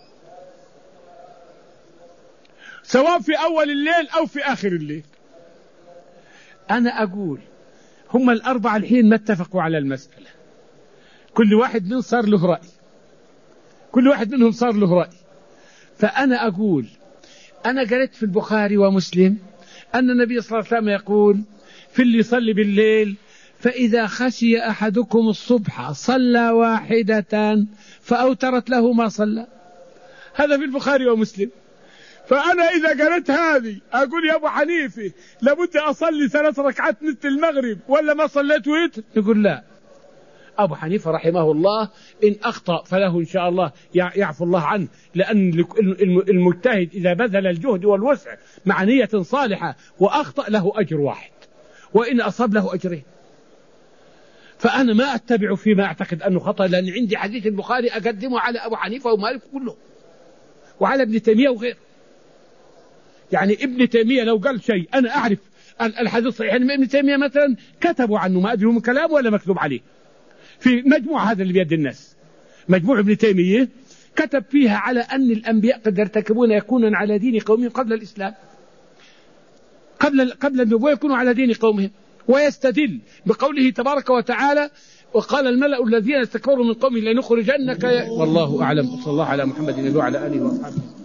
سواء في أول الليل أو في آخر الليل. أنا أقول هم الأربعة الحين ما اتفقوا على المسألة، كل واحد منهم صار له رأي، كل واحد منهم صار له رأي. فأنا أقول أنا قرأت في البخاري ومسلم أن النبي صلى الله عليه وسلم يقول في اللي يصلي بالليل فإذا خشي أحدكم الصبح صلى واحدة فأوترت له ما صلى. هذا في البخاري ومسلم. فأنا إذا قرأت هذه أقول يا أبو حنيفة لابد أصلي 3 ركعات مثل المغرب ولا ما صليت وتر؟ يقول لا. أبو حنيفة رحمه الله إن أخطأ فله إن شاء الله يعفو الله عنه، لأن المجتهد إذا بذل الجهد والوسع مع نية صالحة وأخطأ له أجر واحد، وإن أصاب له أجرين. فأنا ما أتبع فيما أعتقد أنه خطأ، لأن عندي حديث البخاري أقدمه على أبو حنيفة ومالك كله وعلى ابن تيمية وغيره. يعني ابن تيمية لو قال شيء أنا أعرف الحديث صحيح، يعني ابن تيمية مثلا كتبوا عنه ما أدري من كلام ولا مكتوب عليه في مجموعة هذا اللي بيد الناس، مجموعة ابن تيمية كتب فيها على أن الأنبياء قد يرتكبون يكونون على دين قومهم قبل الإسلام، قبل النبوة يكونوا على دين قومهم، ويستدل بقوله تبارك وتعالى وقال الملأ الذين استكبروا من قومه لنخرجنك. والله أعلم. صلى الله على محمد وعلى آله وصحبه.